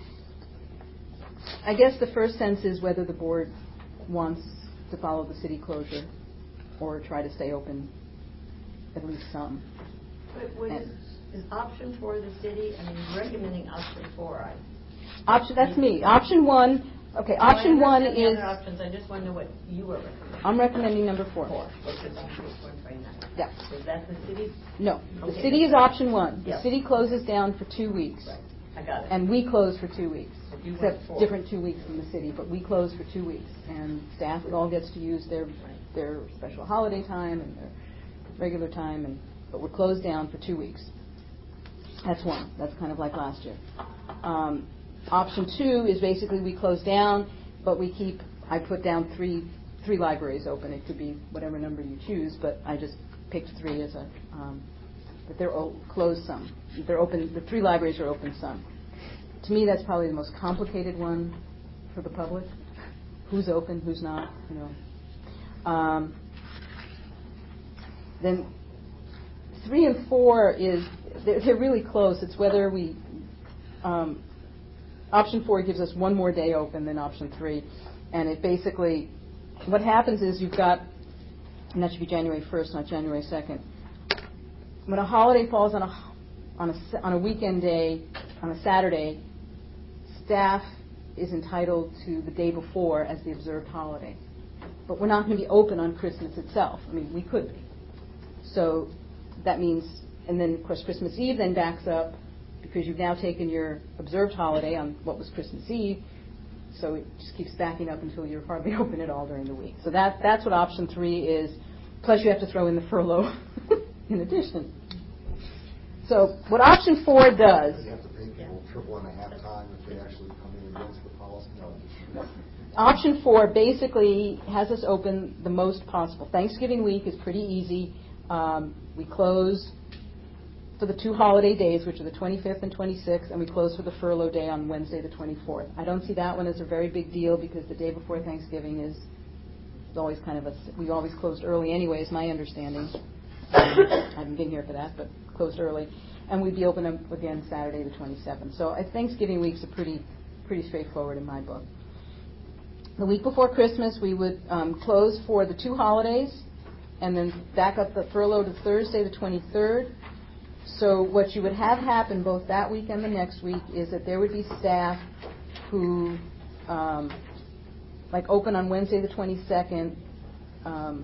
I guess the first sense is whether the board wants to follow the city closure or try to stay open at least some. But what is, is option four the city? I mean, recommending option four. I, Option, that's me. Option one, okay, No, I option one understand the is, other options. I just want to know what you are recommending. I'm recommending number four. Four, which is on page one twenty-nine. Yeah. Is that the city? No, the Okay, city is that's- option one. The Yep. city closes down for two weeks. Right. I got it. And we close for two weeks, If you except went four. different two weeks from the city, but we close for two weeks. And staff all gets to use their, their special holiday time and their regular time, and but we're closed down for two weeks. That's one. That's kind of like last year. Um, option two is basically we close down, but we keep, I put down three three libraries open. It could be whatever number you choose, but I just picked three as a, um, that they're o- closed some. They're open, the three libraries are open some. To me, that's probably the most complicated one for the public. Who's open, who's not, you know. Um, then three and four is, they're, they're really close. It's whether we, um, option four gives us one more day open than option three. And it basically, what happens is you've got, and that should be January first, not January second. When a holiday falls on a, on a, on a weekend day, on a Saturday, staff is entitled to the day before as the observed holiday. But we're not going to be open on Christmas itself. I mean, we could be. So that means, and then, of course, Christmas Eve then backs up because you've now taken your observed holiday on what was Christmas Eve. So it just keeps backing up until you're hardly open at all during the week. So that that's what option three is. Plus, you have to throw in the furlough in addition. So what option four does. You have to pay people triple and a half time if they actually come in against the policy. No. Option four basically has us open the most possible. Thanksgiving week is pretty easy. Um, we close for the two holiday days, which are the twenty-fifth and twenty-sixth, and we close for the furlough day on Wednesday the twenty-fourth. I don't see that one as a very big deal because the day before Thanksgiving is always kind of a, we always closed early anyway, is my understanding. I haven't been here for that, but closed early. And we'd be open again Saturday the twenty-seventh. So I Thanksgiving week's a pretty, pretty straightforward in my book. The week before Christmas, we would um, close for the two holidays and then back up the furlough to Thursday the twenty-third. So what you would have happen both that week and the next week is that there would be staff who, um, like open on Wednesday the twenty-second, um,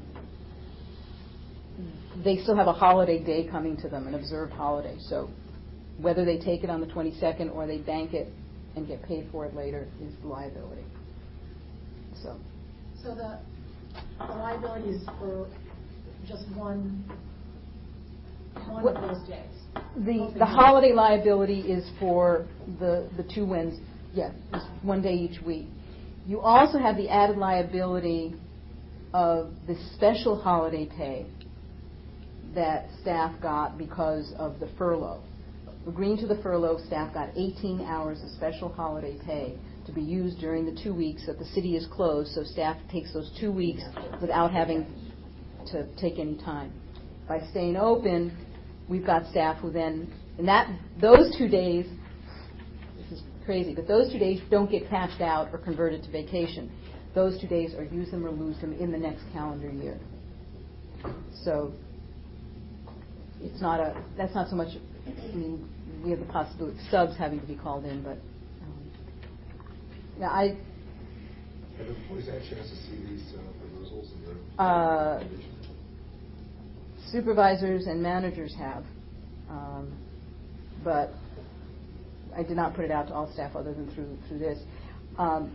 they still have a holiday day coming to them, an observed holiday. So whether they take it on the twenty-second or they bank it and get paid for it later is the liability. So, So the, the liability is for just one, one What- of those days. The the holiday liability is for the, the two wins, yeah, it's one day each week. You also have the added liability of the special holiday pay that staff got because of the furlough. Agreeing to the furlough, staff got eighteen hours of special holiday pay to be used during the two weeks that the city is closed, so staff takes those two weeks without having to take any time. By staying open, we've got staff who then, and that those two days, this is crazy, but those two days don't get cashed out or converted to vacation. Those two days are use them or lose them in the next calendar year. So it's not a, that's not so much, I mean, we have the possibility of subs having to be called in, but um, yeah, I, Have employees had a chance to see these uh, proposals and their Uh, recommendations? supervisors and managers have, um, but I did not put it out to all staff other than through through this. Um,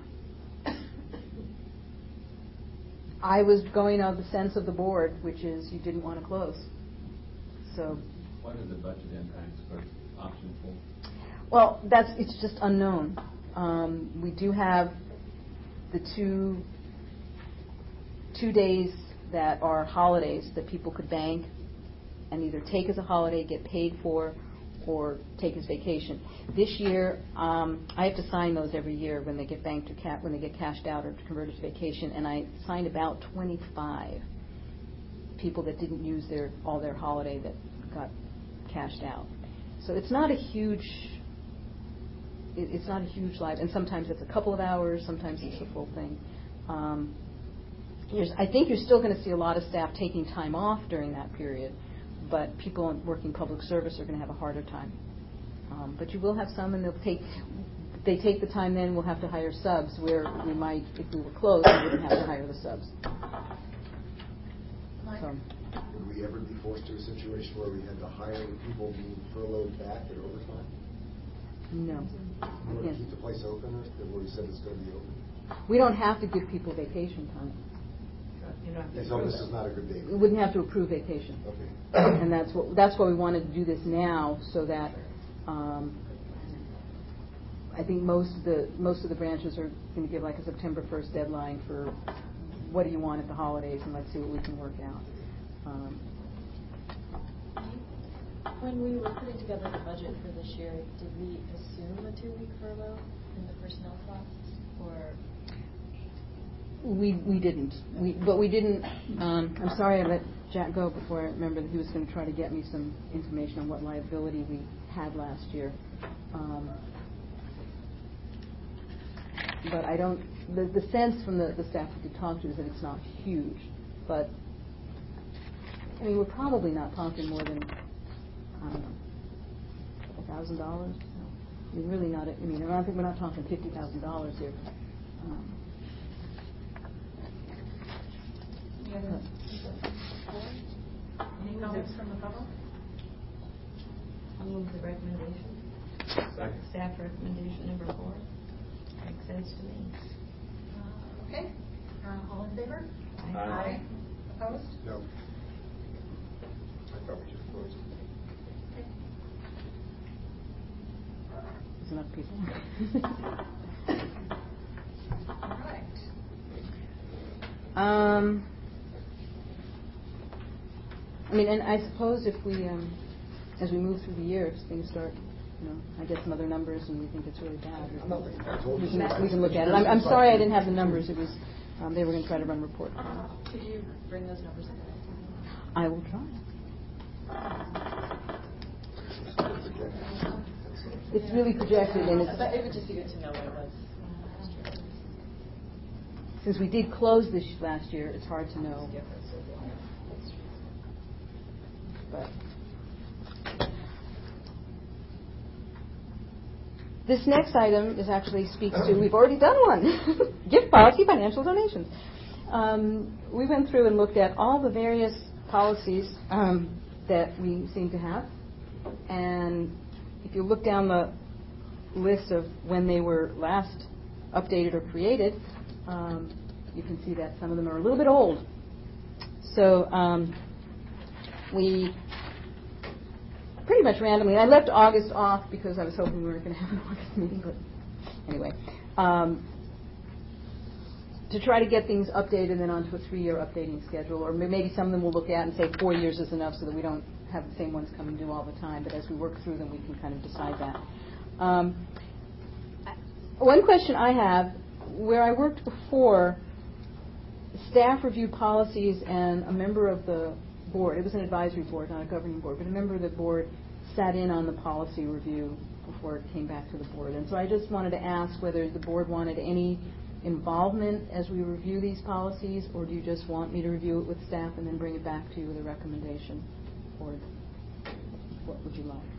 I was going on the sense of the board, which is you didn't want to close. So, What are the budget impacts for option four? well, that's it's just unknown. Um, we do have the two two days that are holidays that people could bank and either take as a holiday, get paid for, or take as vacation. This year, um, I have to sign those every year when they get banked or ca- when they get cashed out or converted to vacation, and I signed about twenty-five people that didn't use their all their holiday that got cashed out. So it's not a huge. It, it's not a huge life, and sometimes it's a couple of hours, sometimes it's a full thing. Um, There's, I think you're still going to see a lot of staff taking time off during that period, but people working public service are going to have a harder time. Um, but you will have some, and they'll take. they take the time then, we'll have to hire subs, where we might, if we were closed, we wouldn't have to hire the subs. So. Would we ever be forced to a situation where we had to hire the people being furloughed back at overtime? No. We want Yes. to keep the place open, or where we said it's going to be open? We don't have to give people vacation time. You don't have to And so approve this it. is not a good date. We wouldn't have to approve vacation. Okay. And that's what, that's why we wanted to do this now, so that, um, I think most of the, most of the branches are going to give like a September first deadline for what do you want at the holidays, and let's see what we can work out. Um, When we were putting together the budget for this year, did we assume a two-week furlough in the personnel costs, or? We we didn't. We but we didn't. Um, I'm sorry I let Jack go before I remember that he was going to try to get me some information on what liability we had last year. Um, but I don't. The, the sense from the, the staff we could talk to is that it's not huge. But I mean, we're probably not talking more than I don't know, a couple thousand dollars. No. I mean, really not. I mean, I don't think we're not talking fifty thousand dollars here. Um, Any other? Any comments from the public? I'll move the recommendation. Second. Staff recommendation number four. Makes sense to me. Uh, Okay. Uh, All in favor? Aye. Opposed? No. I thought we just closed. Okay. There's enough people. All right. Um, I mean, and I suppose if we, um, as we move through the year, if things start, you know, I get some other numbers and we think it's really bad, I'm not looking at it. we can, we can look at it. I'm, I'm sorry I didn't have the numbers. It was, um, they were going to try to run reports. Could you bring those numbers in? I will try. It's really projected, and it's, But it would just be good to know what it was. since we did close this last year, it's hard to know. But this next item is actually speaks to, we've already done one, gift policy, financial donations. Um, we went through and looked at all the various policies um, that we seem to have. And if you look down the list of when they were last updated or created, um, you can see that some of them are a little bit old. So um, we pretty much randomly, I left August off because I was hoping we weren't going to have an August meeting, but anyway, um, to try to get things updated and then onto a three-year updating schedule, or maybe some of them we'll look at and say four years is enough so that we don't have the same ones coming due all the time, but as we work through them, we can kind of decide that. Um, one question I have, where I worked before, staff reviewed policies and a member of the board, it was an advisory board, not a governing board, but a member of the board sat in on the policy review before it came back to the board. And so I just wanted to ask whether the board wanted any involvement as we review these policies, or do you just want me to review it with staff and then bring it back to you with a recommendation? Or what would you like?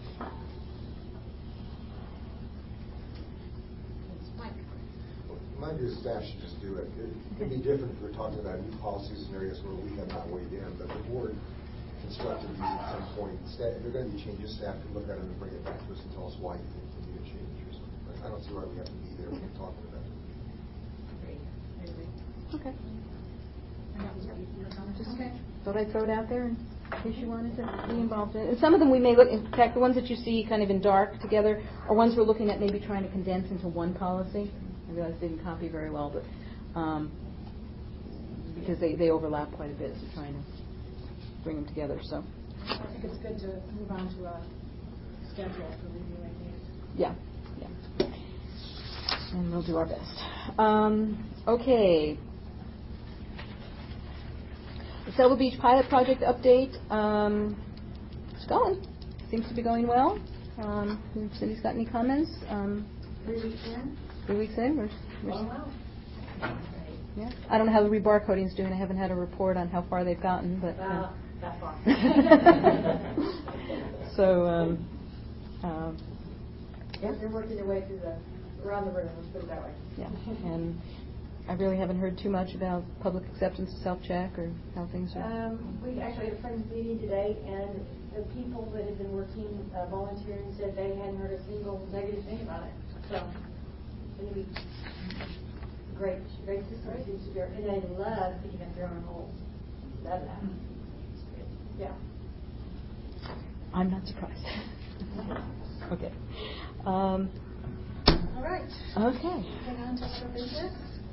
My view is staff should just do it. It- It'd be different if we're talking about new policies in areas where we have not weighed in, but the board constructed these at some point. Staff, if there are going to be changes, staff can look at them and bring it back to us and tell us why you think we need a change or something. But I don't see why we have to be there when we're talking about it. Okay. And that was what you were going to say? Thought I'd throw it out there in case you wanted to be involved in it. And some of them we may look, in fact, the ones that you see kind of in dark together are ones we're looking at maybe trying to condense into one policy. I realize I didn't copy very well, but um, because they, they overlap quite a bit, so trying to bring them together. So I think it's good to move on to a schedule for reviewing these. yeah, yeah, and we'll do our best. Um, okay. The Selva Beach pilot project update. Um, it's going. Seems to be going well. Um, if Cindy's got any comments? Um, Three weeks in? Three weeks in? We're, we're Oh, wow. yeah. I don't know how the rebar coating's doing. I haven't had a report on how far they've gotten, but. Uh, that far. so, um, um, Yeah. You're working your way through the, around the room, let's put it that way. Yeah, and I really haven't heard too much about public acceptance of self-check or how things are. Um, we actually had a friends meeting today, and the people that had been working, uh, volunteering, said they hadn't heard a single negative thing about it. So, anyway, great, great system. It seems to be, and they love picking up their own holes. Love that. Yeah. I'm not surprised. Okay. Um, All right. okay. Moving on to other business.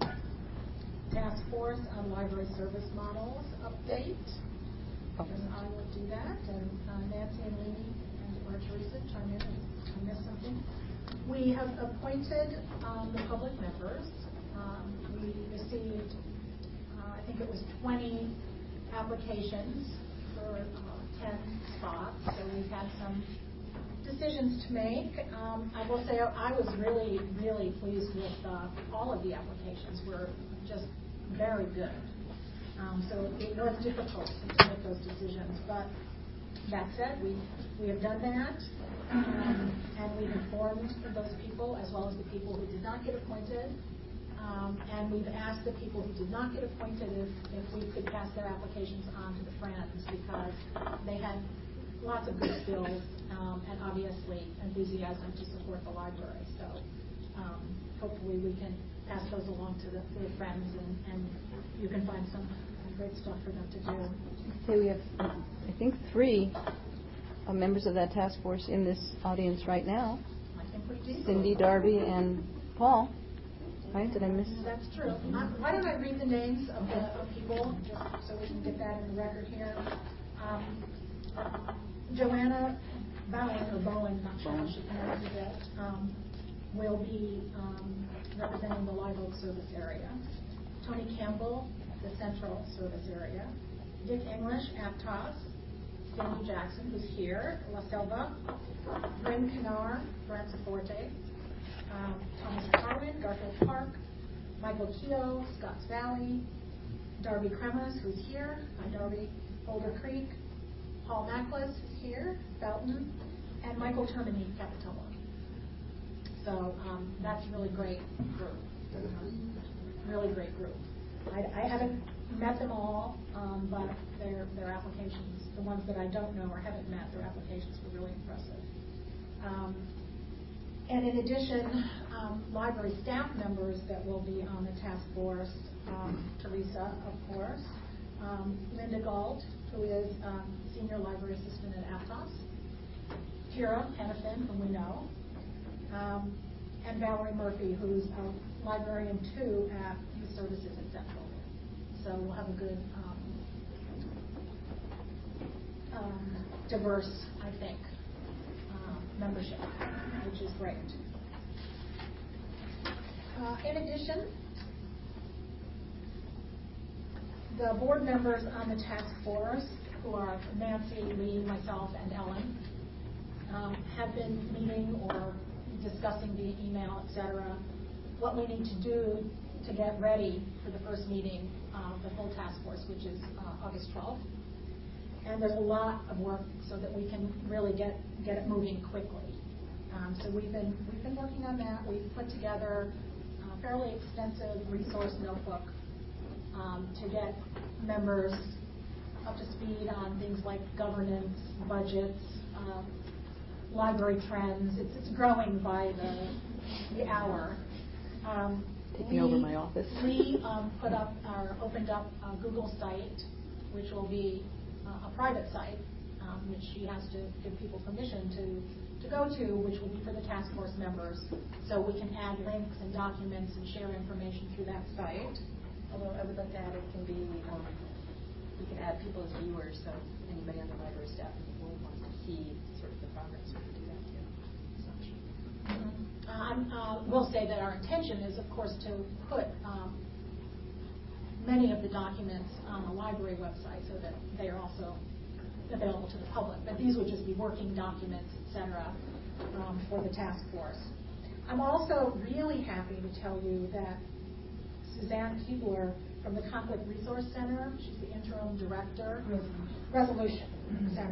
Task Force on Library Service Models update. Oh. And I will do that, and uh, Nancy and Lee and or Teresa chime in if I missed something. We have appointed um, the public members. Um, we received, uh, I think it was twenty applications for uh, ten spots, so we've had some decisions to make. Um, I will say I was really, really pleased with uh, all of the applications. Were just very good. Um, so it was difficult to make those decisions, but that said, we we have done that, um, and we've informed those people as well as the people who did not get appointed, um, and we've asked the people who did not get appointed if, if we could pass their applications on to the Friends, because they had lots of good skills um, and obviously enthusiasm to support the library. So um, hopefully we can pass those along to the, to the Friends, and, and you can find some great stuff for them to do. Okay, we have, I think, three uh, members of that task force in this audience right now. I think we do. Cindy, Darby, and Paul. Right? Did I miss? That's true. Um, why don't I read the names of the of people, just so we can get that in the record here. Um, Joanna Bowen, or Bowen, not sure how she pronounces it, um, will be um, representing the Live Oak service area. Tony Campbell, the Central service area. Dick English, Aptos. Sandy Jackson, who's here, La Selva. Bryn Canar, Branciforte. Um, Thomas Carwin, Garfield Park. Michael Keogh, Scotts Valley. Darby Kremers, who's here. Hi, Darby. Boulder Creek. Paul Mackless, who's here. Felton. And Michael Termini, Capitola. So um, that's a really great group. Um, really great group. I, I haven't met them all, um, but their their applications, the ones that I don't know or haven't met, their applications were really impressive. Um, and in addition, um, library staff members that will be on the task force, um, Teresa, of course, um, Linda Galt, who is um, senior library assistant at Aptos, Kira Hennepin, whom we know, um, and Valerie Murphy, who's a librarian two at Youth Services at Central. So we'll have a good, um, um, diverse, I think, uh, membership, which is great. Uh, in addition, the board members on the task force, who are Nancy, Lee, myself, and Ellen, um, have been meeting or discussing via email, et cetera, what we need to do to get ready for the first meeting of the full task force, which is uh, August twelfth. And there's a lot of work so that we can really get get it moving quickly. Um, so we've been we've been working on that. We've put together a fairly extensive resource notebook um, to get members up to speed on things like governance, budgets, um, library trends. It's, it's growing by the, the hour. Um, Taking we, over my office. we um, put up our opened up a Google site, which will be uh, a private site, um, which she has to give people permission to, to go to, which will be for the task force members. So we can add links and documents and share information through that site. Although I would like to add, it can be, um, we can add people as viewers, so anybody on the library staff and the board wants to see sort of the progress, we can do that too. So. Mm-hmm. Uh, I uh, will say that our intention is, of course, to put um, many of the documents on the library website so that they are also available to the public. But these would just be working documents, et cetera, um, for the task force. I'm also really happy to tell you that Suzanne Keebler from the Conflict Resource Center, she's the interim director of Resolution Center,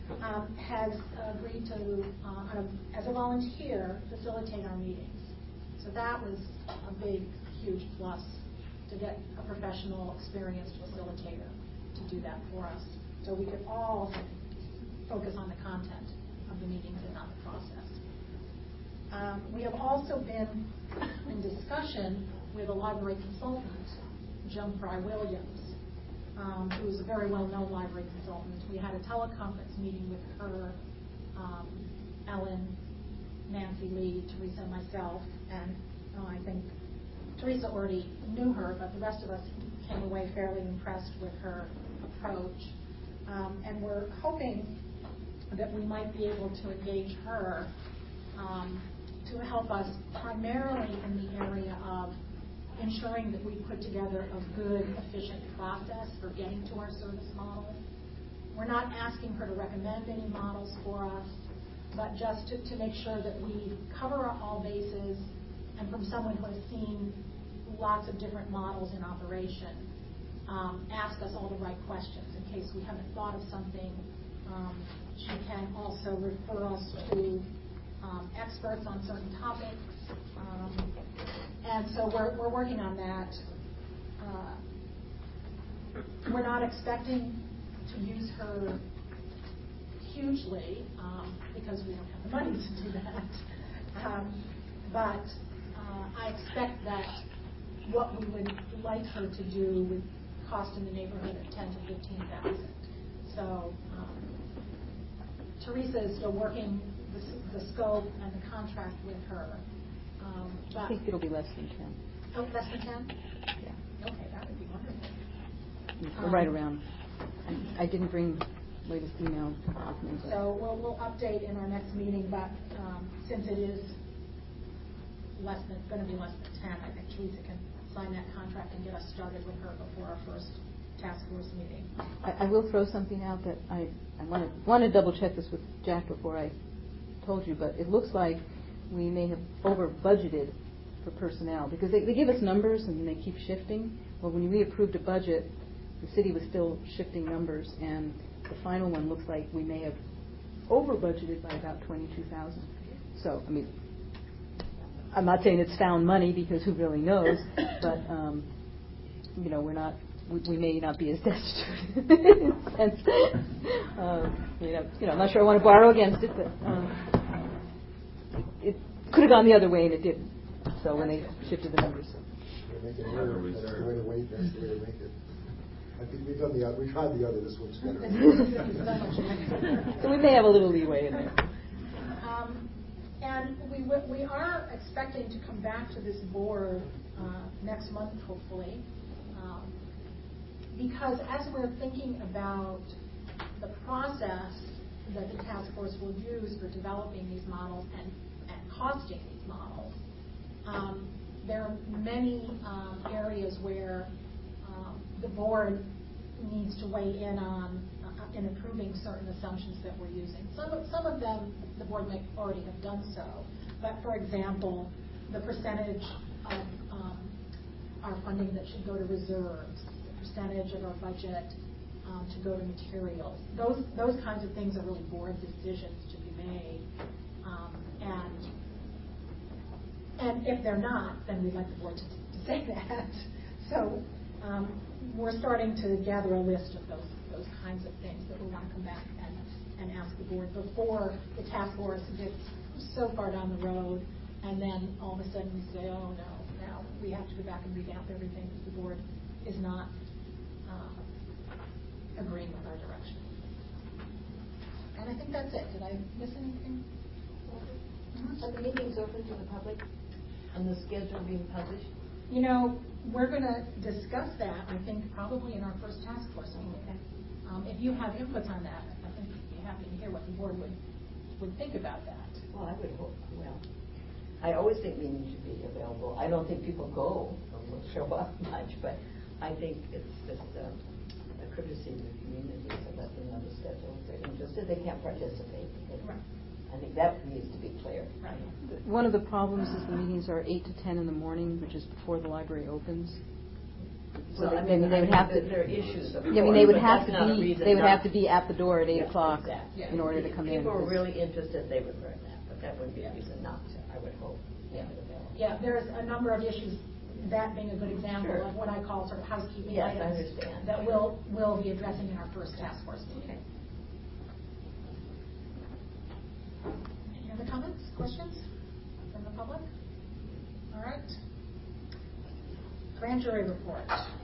um, has agreed to, uh, on a, as a volunteer, facilitate our meetings. So that was a big, huge plus to get a professional, experienced facilitator to do that for us, so we could all focus on the content of the meetings and not the process. Um, we have also been in discussion with a library consultant, Joan Fry Williams, um, who is a very well-known library consultant. We had a teleconference meeting with her, um, Ellen, Nancy Lee, Teresa, and myself, and uh, I think Teresa already knew her, but the rest of us came away fairly impressed with her approach. Um, and we're hoping that we might be able to engage her um, to help us primarily in the area of ensuring that we put together a good, efficient process for getting to our service model. We're not asking her to recommend any models for us, but just to, to make sure that we cover all bases, and from someone who has seen lots of different models in operation, um, ask us all the right questions in case we haven't thought of something. Um, she can also refer us to um, experts on certain topics. Um, and so we're, we're working on that. Uh, we're not expecting to use her hugely um, because we don't have the money to do that. Um, but uh, I expect that what we would like her to do would cost in the neighborhood of ten to fifteen thousand. So um, Teresa is still working the, the scope and the contract with her. Um, but I think it'll be less than ten. Oh, less than ten? Yeah. Okay, that would be wonderful. Um, right around. I, I didn't bring latest email with me. So we'll, we'll update in our next meeting, but um, since it is less than going to be less than ten, I think Teresa can sign that contract and get us started with her before our first task force meeting. I, I will throw something out that I, I want to want to double check this with Jack before I told you, but it looks like we may have over budgeted for personnel because they, they give us numbers and they keep shifting. Well, when we approved a budget, the city was still shifting numbers, and the final one looks like we may have over budgeted by about twenty-two thousand. So, I mean, I'm not saying it's found money because who really knows, but um, you know, we're not. We, we may not be as destitute in a sense. um, you know, you know, I'm not sure I want to borrow against it, but um, it, it could have gone the other way and it didn't. So when they shifted the numbers, Make it harder. That's the way to wait. That's the way to make it. I think we've done the other. We tried the other. This one's better. So we may have a little leeway in there. Um, and we w- we are expecting to come back to this board uh, next month, hopefully, um, because as we're thinking about the process that the task force will use for developing these models and, and costing these models, um, there are many um, areas where um, the board needs to weigh in on uh, in approving certain assumptions that we're using. Some of, some of them the board may already have done so, but for example, the percentage of um, our funding that should go to reserves, the percentage of our budget um, to go to materials. Those those kinds of things are really board decisions to be made, um, and and if they're not, then we'd like the board to, to say that. So. Um, we're starting to gather a list of those those kinds of things that we want to come back and, and ask the board before the task force gets so far down the road, and then all of a sudden we say, oh no, now we have to go back and revamp everything because the board is not uh, agreeing with our direction. And I think that's it. Did I miss anything? Are the meetings open to the public and the schedule being published? You know, we're going to discuss that, I think, probably in our first task force meeting. Um, if you have inputs on that, I think you'd be happy to hear what the board would would think about that. Well, I would hope, well, I always think meetings should be available. I don't think people go or will show up much, but I think it's just um, a courtesy to the community to let them know the schedule. If they're interested, they can't participate. Right. I think that needs to be clear. Right. One of the problems is the meetings are eight to ten in the morning, which is before the library opens. So Well, I then mean, they I would mean, have to. there are issues, of Yeah, I mean, course, they would but have that's to not a be. reason They would not have to to. be at the door at eight Yeah, o'clock exactly. in order to come If in. people were really interested, they would learn that, but that wouldn't be a reason not to, I would hope. Yeah, yeah, there's a number of issues, that being a good example Sure. of what I call sort of housekeeping Yes, I items understand. that we'll, we'll be addressing in our first task force meeting. Any other comments, questions from the public? All right. Grand jury report.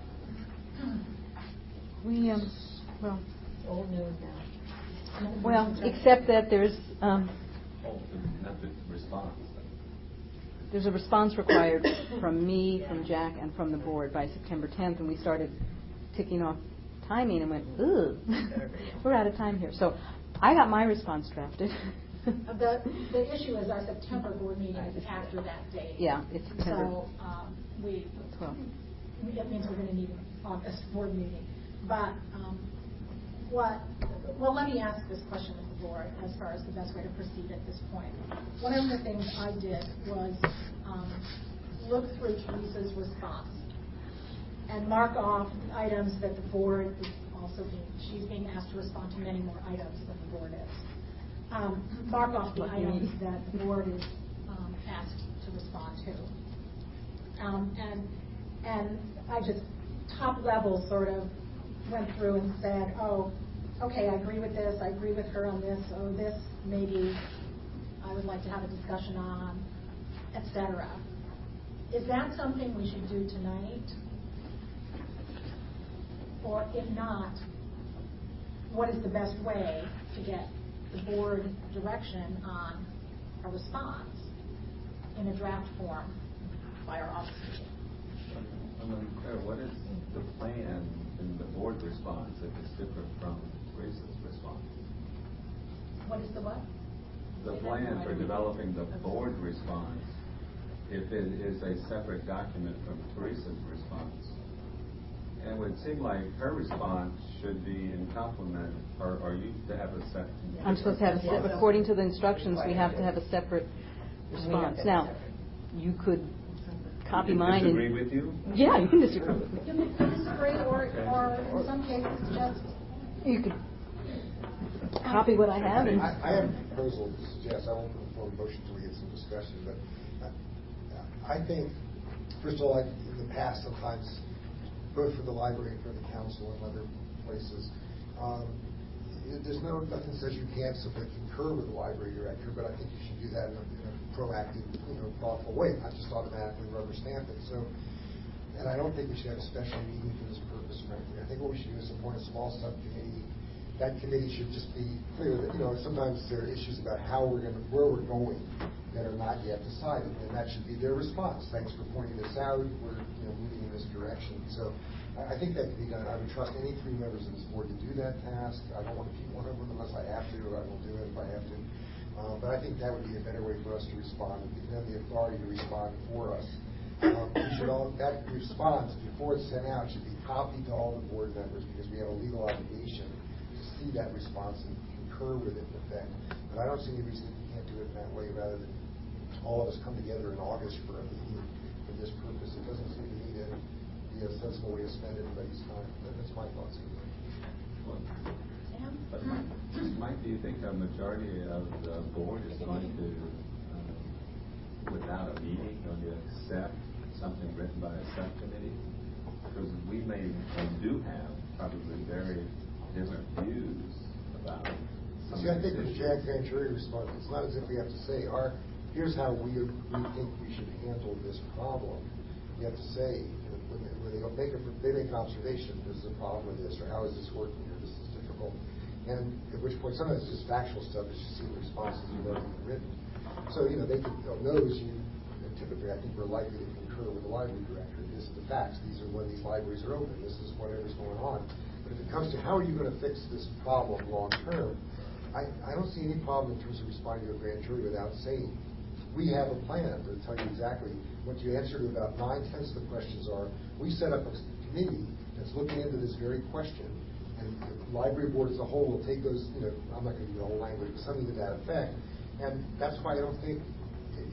We um, well, Old news now. well, except that there's um, Oh, not the response. there's a response required from me, from Jack, and from the board by September tenth, and we started ticking off timing and went, ooh, we're out of time here. So I got my response drafted. The, the issue is our September board meeting is after that date. Yeah, it's September So um, we, twelfth. it means we're going to need an August board meeting. But um, what, well, let me ask this question of the board as far as the best way to proceed at this point. One of the things I did was um, look through Teresa's response and mark off items that the board is also being, she's being asked to respond to many more items than the board is. Um, mark off the items that the board is um, asked to respond to. Um, and, and I just top level sort of went through and said, oh, okay, I agree with this, I agree with her on this, oh, this maybe I would like to have a discussion on, et cetera. Is that something we should do tonight? Or if not, what is the best way to get the board direction on a response in a draft form by our office meeting? I'm unclear. What is the plan in the board response if it's different from Teresa's response? What is the what? The plan for developing the board response, if it is a separate document from Teresa's response. And it would seem like her response should be in complement, or are you to have a separate? I'm supposed to have, a se- according to the instructions, we have to have a separate response. Now, you could copy You mine and. disagree with you? Yeah, you can disagree with me. You can disagree, or, or in some cases, just You could copy what I have. And I, I have a proposal to suggest. I won't put a motion until we get some discussion, but I, I think, first of all, I, in the past, sometimes, both for the library and for the council and other places, um, there's no nothing says you can't simply concur with the library director, but I think you should do that in a, in a proactive, you know, thoughtful way, not just automatically rubber stamp it. So, and I don't think we should have a special meeting for this purpose, frankly. I think what we should do is appoint a small subcommittee. That committee should just be clear that, you know, sometimes there are issues about how we're going to, where we're going that are not yet decided, and that should be their response. Thanks for pointing this out. We're, you know, moving in this direction. So I think that can be done. I would trust any three members of this board to do that task. I don't want to keep one of them unless I have to. I will do it if I have to. Um, but I think that would be a better way for us to respond, and give them the authority to respond for us. Um, we should all, that response, before it's sent out, should be copied to all the board members, because we have a legal obligation to see that response and concur with it in effect. But I don't see any reason that we can't do it in that way, rather than all of us come together in August for a meeting for this purpose. It doesn't seem to me to be a sensible way to spend everybody's time. That's my thoughts. But Mike, do you think a majority of the board is going to, uh, without a meeting, going to accept something written by a subcommittee? Because we may and do have probably very different views about some See, of I think these with issues. Jack Grand Jury response, it's not as if we have to say, our, here's how we, we think we should handle this problem. You have to say, when they, when they make a, they make an observation, this is a problem with this, or how is this working, or this is difficult. And at which point, sometimes it's just factual stuff, it's just see the responses you've already written. So, you know, they can, they'll notice you, and typically I think we're likely to concur with the library director. This is the facts, these are when these libraries are open, this is whatever's going on. But if it comes to how are you going to fix this problem long term, I, I don't see any problem in terms of responding to a grand jury without saying, we have a plan to tell you exactly what you answer to about nine-tenths of the questions are. We set up a committee that's looking into this very question, and the library board as a whole will take those, you know, I'm not going to do the whole language, but something to that effect. And that's why I don't think,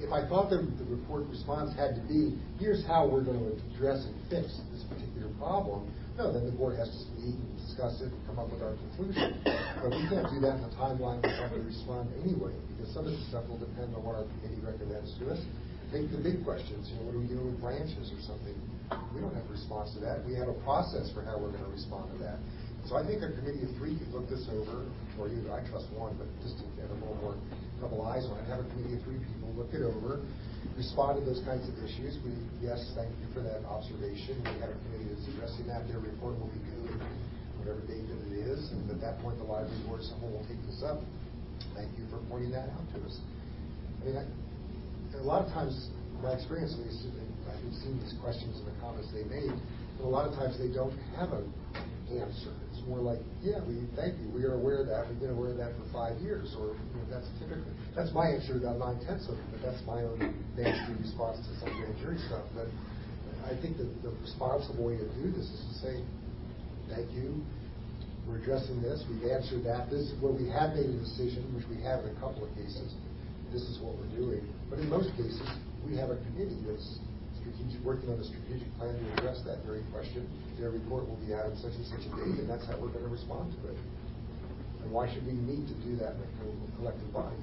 if I thought the, the report response had to be, here's how we're going to address and fix this particular problem, no, then the board has to meet and discuss it and come up with our conclusion. But we can't do that in the timeline we have to respond anyway, because some of the stuff will depend on what our committee recommends to us. Take the big questions, you know, what are we doing with branches or something? We don't have a response to that. We have a process for how we're going to respond to that. So I think a committee of three could look this over, or you, I trust one, but just to get a little more, couple eyes on it, have a committee of three people look it over, respond to those kinds of issues. We, yes, thank you for that observation. We have a committee that's addressing that. Their report will be due whatever date that it is, and at that point the library board or someone will take this up. Thank you for pointing that out to us. I mean, I, a lot of times, my experience, at least, I've been seeing these questions and the comments they made, and a lot of times they don't have an answer. It's more like, yeah, we thank you. We are aware of that. We've been aware of that for five years, or you know, that's typically that's my answer to about nine tenths of it. But that's my own nasty response to some grand jury stuff. But I think that the responsible way to do this is to say, thank you. We're addressing this. We've answered that. This is where we have made a decision, which we have in a couple of cases. This is what we're doing. But in most cases, we have a committee that's strategic, working on a strategic plan to address that very question. Their report will be out on such and such a date, and that's how we're going to respond to it. And why should we need to do that in a collective body?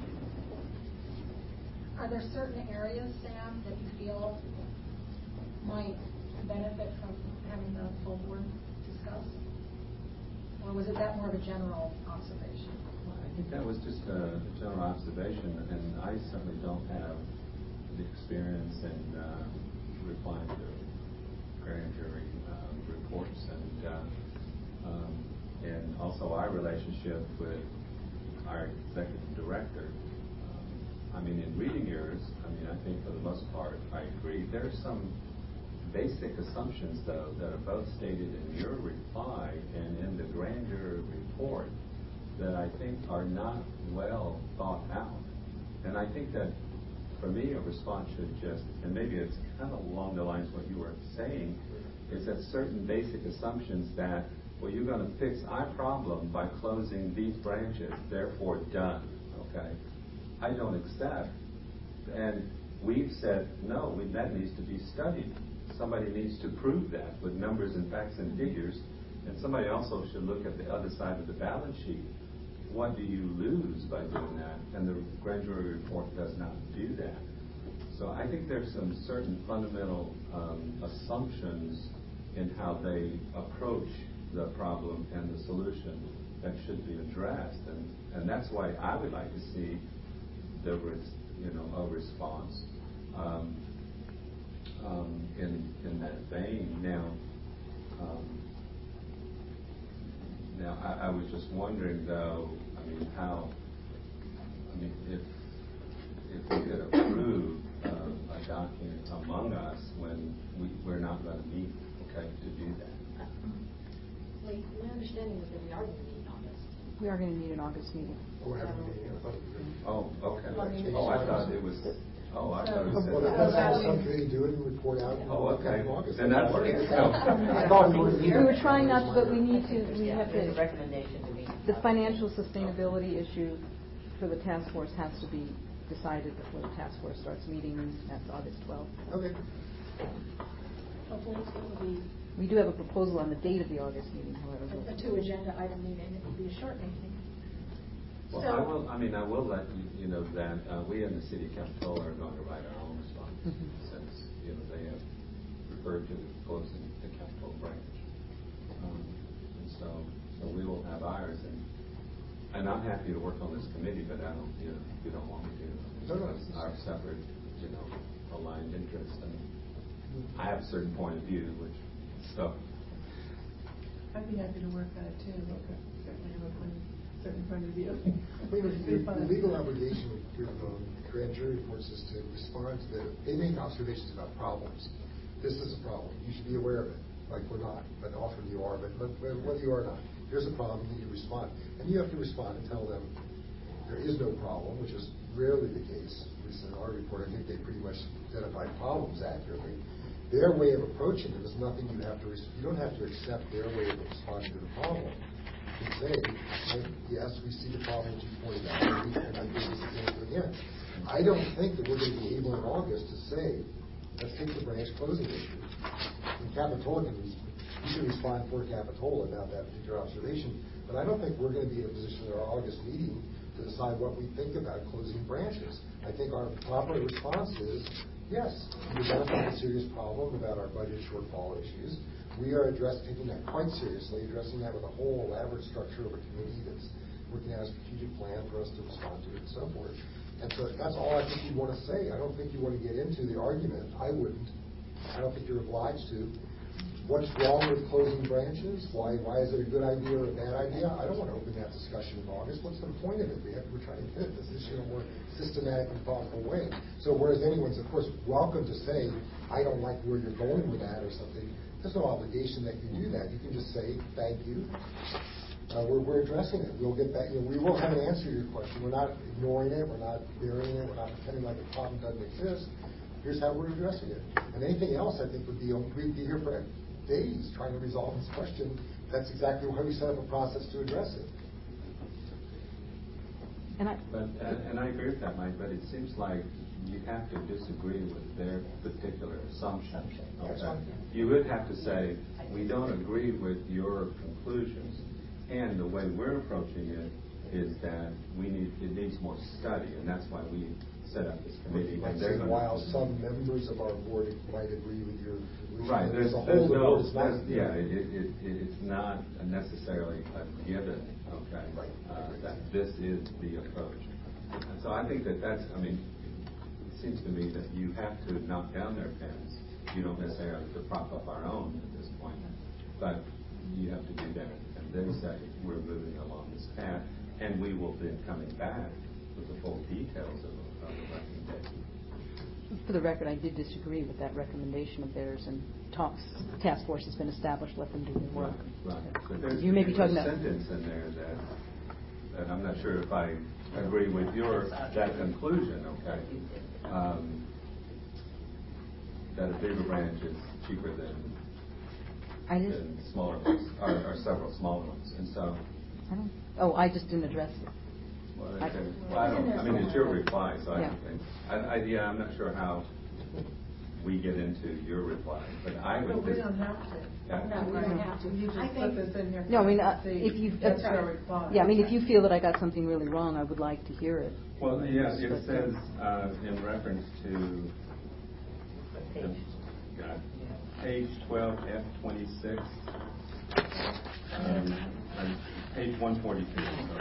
Are there certain areas, Sam, that you feel might benefit from having the full board discuss? Or was it that more of a general observation? Well, I think that was just a general observation, and I certainly don't have the experience in uh, replying to grand jury um, reports, and uh, um, and also our relationship with our executive director. Um, I mean, in reading yours, I mean, I think for the most part, I agree. There's some basic assumptions, though, that are both stated in your reply and in the grand jury report that I think are not well thought out. And I think that for me, a response should just, and maybe it's kind of along the lines of what you were saying, is that certain basic assumptions that, well, you're going to fix our problem by closing these branches, therefore done, okay? I don't accept. And we've said, no, we, that needs to be studied. Somebody needs to prove that with numbers and facts and figures, and somebody also should look at the other side of the balance sheet. What do you lose by doing that? And the grand jury report does not do that. So I think there's some certain fundamental um, assumptions in how they approach the problem and the solution that should be addressed. And, and that's why I would like to see the res, you know, a response um, um, in, in that vein. Now, um, Now, I, I was just wondering, though, I mean, how, I mean, if if we could approve uh, a document among us when we, we're not going to meet, okay, to do that. Wait, my understanding was that we are going to meet in August. We are going to meet in August meeting. Oh, we're having a meeting. I thought it was good. Oh, okay. Yeah. Oh, I thought it was, oh, I thought it was. Well, let's have some committee do it and report out. Oh, okay. In August. Then that works. I thought we were. We were trying not to, but we need to, we Yeah, have there's a to, recommendation to me. the financial sustainability issue for the task force has to be decided before the task force starts meeting, and that's August twelfth. Okay. Hopefully it will be We do have a proposal on the date of the August meeting, however. a a two-agenda item meeting. It will be a short meeting. Well, So- I will, I mean, I will let you, you know that uh, we in the city council are going to write our own response, Mhm. since, you know, they have referred to closing the Capitol branch. Um, and so, so we will have ours, and, and I'm happy to work on this committee, but I don't, you know, you don't want me to. No, no. It's our separate, you know, aligned interests, and I have a certain point of view, which, so. I'd be happy to work on it too. Okay. Certainly have a point, certain point of view. We have a legal obligation with um, grand jury reports is to respond to the, they make observations about problems. This is a problem. You should be aware of it. Like we're not, but often you are, but, but whether you are not, here's a problem, you need to respond. And you have to respond and tell them there is no problem, which is rarely the case. At least in our report, I think they pretty much identified problems accurately. Their way of approaching it is nothing you have to, you don't have to accept their way of responding to the problem. can say, like, yes, we see the problem you pointed out, and I think this example again. I don't think that we're going to be able in August to say, let's take the branch closing issue. And Capitola can, you can respond for Capitola about that particular observation, but I don't think we're going to be in a position at our August meeting to decide what we think about closing branches. I think our proper response is, yes, we identified a serious problem about our budget shortfall issues. We are addressing, taking that quite seriously, addressing that with a whole elaborate structure of a committee that's working out a strategic plan for us to respond to it and so forth. And so that's all I think you want to say. I don't think you want to get into the argument. I wouldn't. I don't think you're obliged to. What's wrong with closing branches? Why why is it a good idea or a bad idea? I don't want to open that discussion in August. What's the point of it? We have, we're trying to get at this issue in a more systematic and thoughtful way. So whereas anyone's, of course, welcome to say, I don't like where you're going with that or something, there's no obligation that you do that. You can just say, thank you. Uh, we're, we're addressing it. We'll get back. You know, we will have an answer to your question. We're not ignoring it. We're not burying it. We're not pretending like the problem doesn't exist. Here's how we're addressing it. And anything else, I think, would be we'd be here for days trying to resolve this question. That's exactly why we set up a process to address it. And I, but uh, and I agree with that, Mike. But it seems like you have to disagree with their particular assumption. Okay? You would have to say, we don't agree with your conclusions. And the way we're approaching it is that we need it needs more study, and that's why we set up this committee. Like say, while some members of our board might agree with your conclusion, right? There's, the there's whole no, board is not, yeah, it, it, it, it's not necessarily a given, okay, right. uh, that this is the approach. And so I think that that's, I mean, it seems to me that you have to knock down their pens. You don't necessarily have to prop up our own at this point, but you have to do that. Then say we're moving along this path, and we will be coming back with the full details of, of the recommendation. For the record, I did disagree with that recommendation of theirs, and talks, task force has been established. Let them do their work. Right. right. But there's you may be talking a about sentence in there that, that I'm not sure if I agree with your that conclusion. Okay. Um, that a bigger branch is cheaper than. I did. And smaller ones, or, or several smaller ones, and so. I don't. Oh, I just didn't address it. Well, I, well, I don't. I mean, it's your reply, so I yeah. don't think. I, I, yeah, I'm not sure how we get into your reply, but I would. No, we don't have to. Yeah. No, we don't have to. You just I put think, this in here. No, I mean, uh, if you. That's uh, your reply. Yeah, I mean, if you feel that I got something really wrong, I would like to hear it. Well, yeah, it says uh, in reference to. Page. Uh, Page twelve, F twenty-six, um, page one forty-two.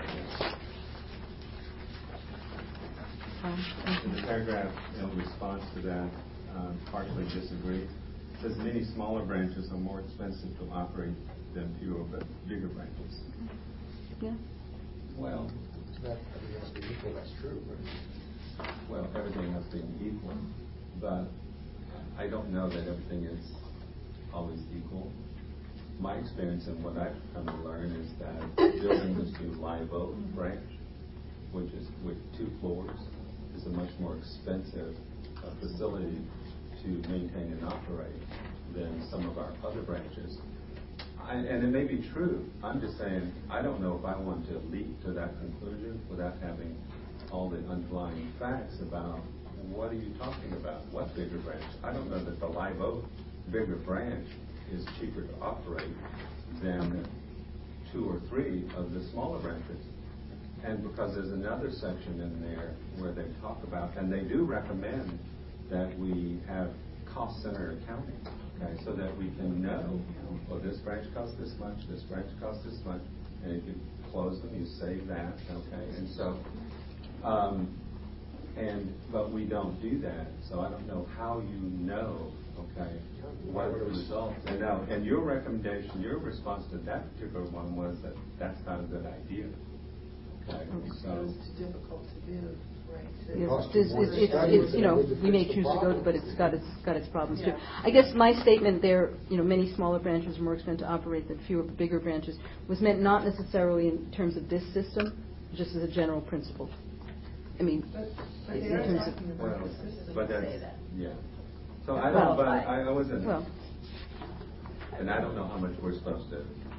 In the paragraph in response to that, um, partially disagree. It says many smaller branches are more expensive to operate than fewer but bigger branches. Yeah. Well, that everything else being equal, that's true. But well, everything else being equal, but I don't know that everything is always equal. My experience and what I've come to learn is that building this new Live Oak branch, which is with two floors, is a much more expensive uh, facility to maintain and operate than some of our other branches. I, and it may be true. I'm just saying I don't know if I want to leap to that conclusion without having all the underlying facts about what are you talking about? What bigger branch? I don't know that the Live Oak bigger branch is cheaper to operate than two or three of the smaller branches. And because there's another section in there where they talk about, and they do recommend that we have cost center accounting, okay, so that we can know, well, this branch costs this much, this branch costs this much, and if you close them, you save that, okay, and so, um, and but we don't do that, so I don't know how you know, okay, what are the results. And now, and your recommendation, your response to that particular one was that that's not a good idea. Okay, so it's difficult to do, right? To Yes, cost it's, you more it's, to it's, study it's, it you know, than we may fix the choose to go, problem. but it's got its got its problems too. Yeah. I guess my statement there, you know, many smaller branches are more expensive to operate than fewer bigger branches, was meant not necessarily in terms of this system, just as a general principle. I mean, But, but in they are terms talking of, about well, the system. but that's say that. yeah. So I Well, don't, but I, I wasn't, well, and I don't know how much we're supposed to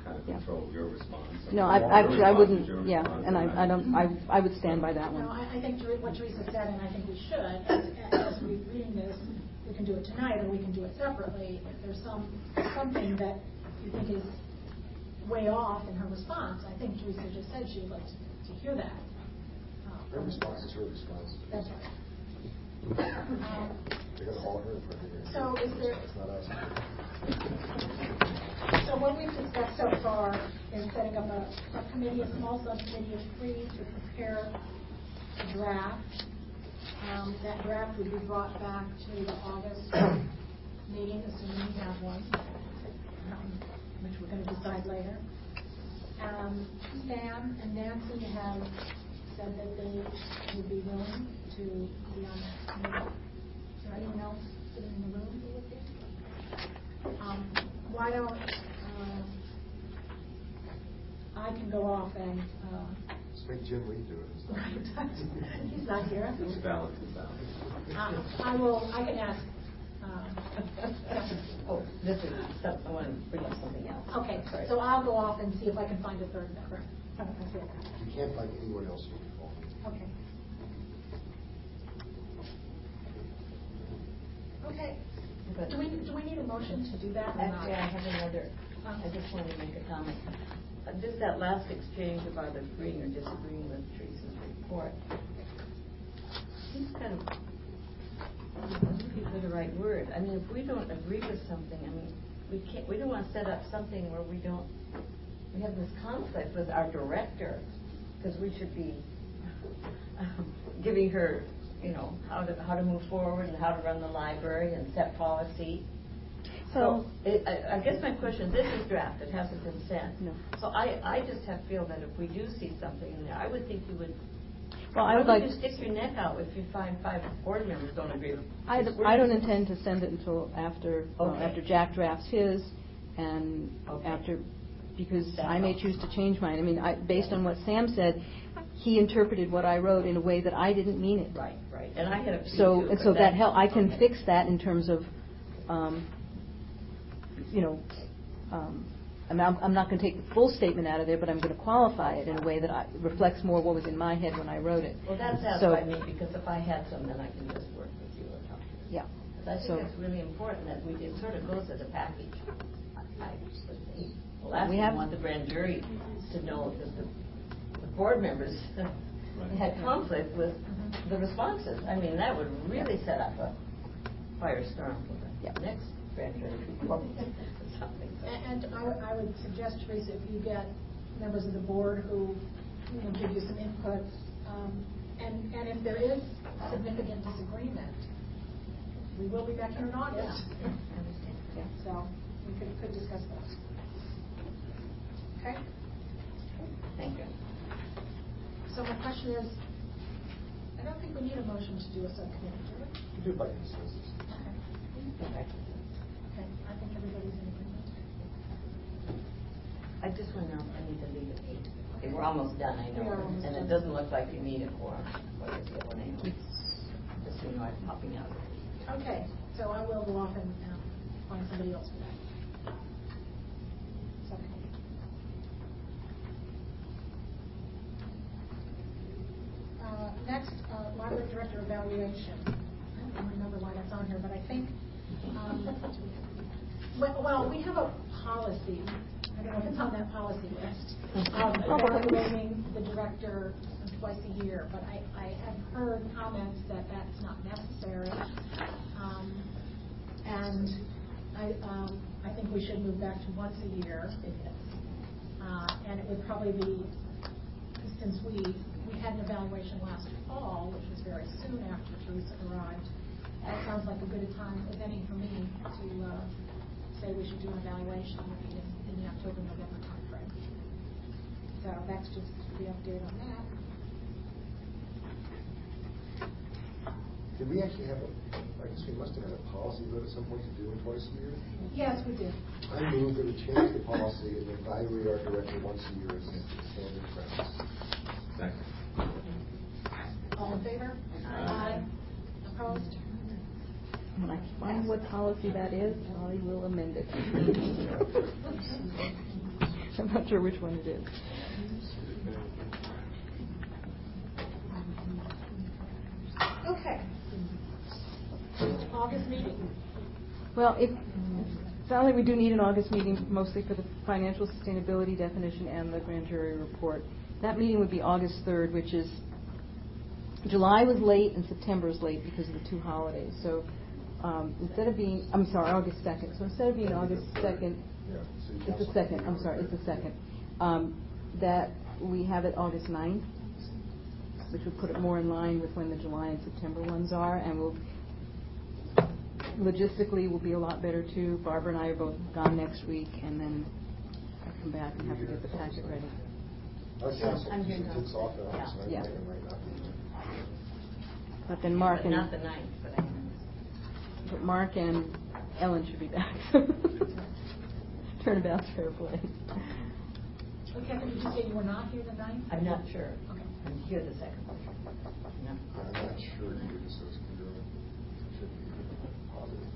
kind of Yeah. control your response. No, I, Your actually, I response is wouldn't, your yeah, response, and I, I don't, I, I would stand by that No, one. I, I think Ter- what Teresa said, and I think we should, as, as we're reading this, we can do it tonight or we can do it separately. If there's some, something that you think is way off in her response, I think Teresa just said she'd like to, to hear that. Um, Her response is her response. That's right. Um, They're going to haul her in front of here. So is there- It's not us. So what we've discussed so far is setting up a subcommittee, a small subcommittee of three to prepare a draft. Um, that draft would be brought back to the August meeting, assuming we have one, um, which we're going to decide later. Um, Sam and Nancy have said that they would be willing to be on that committee. Is there anyone else sitting in the room who would be? Um, why don't uh, I can go off and uh, Just make Jim Lee do it. he's not here. It's valid, it's valid. Uh, I will. I can ask. Um, Oh, this is, some- I want to bring up something else. okay, Sorry. so I'll go off and see if I can find a third member. Okay. If you can't find anyone else, you'll be fine. Okay. Okay. But- Do we do we need a motion to do that or not? Actually, I have another, I just wanted to make a comment. Uh, Just that last exchange of either agreeing or disagreeing with Teresa's report. Seems kind of, I'm looking for the right word. I mean, if we don't agree with something, I mean, we can't, we don't want to set up something where we don't, we have this conflict with our director, because we should be um, giving her, you know, how to, how to move forward and how to run the library and set policy. So, it, I, I guess my question, this is draft, it hasn't been sent. No. So I, I just have feel that if we do see something in there, I would think you would, Well, I why would would like. you stick your neck out if you find five board members don't agree? I, Because d- we're I don't just- intend to send it until after, uh, Okay. after Jack drafts his, and Okay. after, because That I may helps. choose to change mine. I mean, I, based on what Sam said, he interpreted what I wrote in a way that I didn't mean it. Right, right, and I had a few So, too, and but so that that's- help, I can okay. fix that in terms of, um, you know, um, I mean, I'm, I'm not going to take the full statement out of there, but I'm going to qualify it in a way that I, reflects more what was in my head when I wrote it. Well, that So- satisfied me, because if I had some, then I can just work with you or something. Yeah. Because I So- think it's really important that we, it sort of goes as a package. I, I would think. Well, last We we have- want the grand jury to know that the, the board members had conflict with the responses. I mean, that would really set up a firestorm for the Yeah. next grand jury report or something. And and I would- I would suggest, Teresa, if you get members of the board who, you know, give you some inputs, um, and, and if there is significant disagreement, we will be back here in August. Yeah, I understand. Yeah. So we could, could discuss those. Okay? Thank you. So my question is, I don't think we need a motion to do a subcommittee, do we? You do it by consensus. Okay. Okay. Okay, I think everybody's in agreement. I just want to know if I need to leave at eight. Okay, we're almost done, I know. We are almost And done. it doesn't look like you need a quorum. What is the one name? Just so you know, I'm popping out. Okay, so I will go off and um, find somebody else for that. Subcommittee. Uh, Next, uh, library director evaluation. I don't remember why that's on here, but I think, um, well, well, we have a policy, I don't know if it's on that policy list, of evaluating the director twice a year, but I, I have heard comments that that's not necessary. Um, and I, um, I think we should move back to once a year. Uh, and it would probably be, since we, we had an evaluation last fall, which was very soon after Teresa arrived, that sounds like a good a time as any for me to uh, say we should do an evaluation in, in the October, November timeframe. So that's just the update on that. Did we actually have a, I guess we must have had a policy vote at some point to do it twice a year? Yes, we did. I move that we change the policy and evaluate our director once a year as a standard practice. Second. All in favor? Aye. Opposed? When I find what policy that is, I will amend it. I'm not sure which one it is. Okay. August meeting. Well, it sounds like we do need an August meeting, mostly for the financial sustainability definition and the grand jury report. That meeting would be August third, which is, July was late and September is late because of the two holidays. So um, instead of being, I'm sorry, August second. So instead of being August second, it's the second, I'm sorry, it's the second, um, that we have it August ninth, which would put it more in line with when the July and September ones are, and we'll logistically will be a lot better too. Barbara and I are both gone next week, and then I come back and have to get the packet ready. I'm here now. It's off the house, Yeah. right? Right now. But then Mark But and not the ninth, but I. but Mark and Ellen should be back. Turnabout's fair play. Okay, did you say you were not here the ninth? I'm not sure. Okay. I'm here the second. No. I'm not sure either, just so it's clear. Should be positive.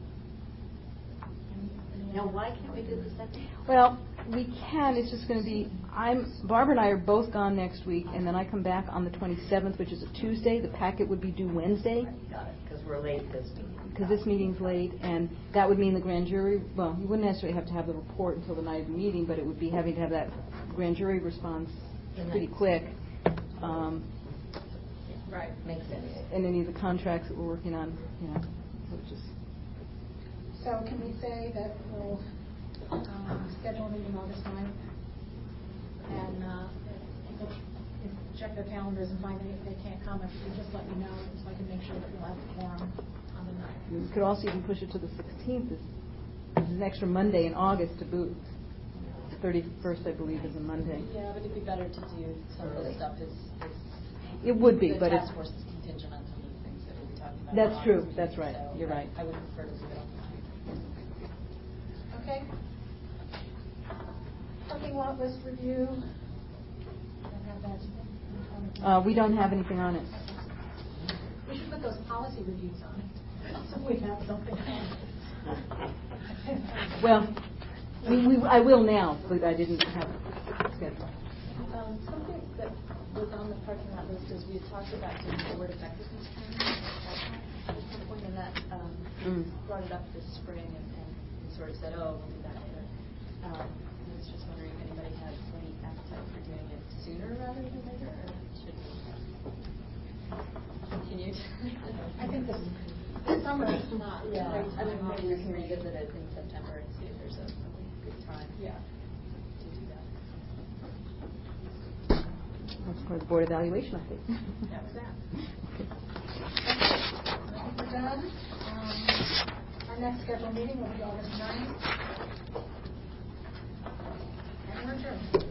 Now, why can't we do the second? Well, we can. It's just going to be. I'm Barbara and I are both gone next week, and then I come back on the twenty-seventh, which is a Tuesday. The packet would be due Wednesday. Got it, because we're late this meeting. Because this meeting's late, and that would mean the grand jury. Well, you wouldn't necessarily have to have the report until the night of the meeting, but it would be having to have that grand jury response pretty quick. Um, Right, makes sense. and any of the contracts that we're working on, you know, we'll just. So can we say that we'll um, schedule a meeting August ninth? And uh, if people if check their calendars and find that they can't come, if you just let me know so I can make sure that we'll have a quorum on the ninth. We could also even push it to the sixteenth. This is an extra Monday in August to boot. The thirty-first, I believe, is a Monday. Yeah, but it'd be better to do some of the stuff is, is It would be, the but task it's. force is contingent on some of the things that we'll be talking about. That's in true. August, That's right. so You're right. I would prefer to do it on the ninth. Okay. Parking lot list review. Don't have that. Uh, we don't have anything on it. We should put those policy reviews on it, so we have something on it. Well, we, we, I will now, but I didn't have it scheduled. Um, something that was on the parking lot list is we had talked about doing board effectiveness training at some point, and that um, Mm. brought it up this spring, and, and we sort of said, oh, we'll do that later. Um, I was just wondering if anybody has any appetite for doing it sooner rather than later, or should we continue to? I think this, this summer is not. Yeah, great I mean, time, maybe we can obviously. revisit it in September and see if there's a, a good time. Yeah. To do that. That's for the board evaluation update. That was that. I think we're done. Um, our next scheduled meeting will be August ninth. And we're adjourned.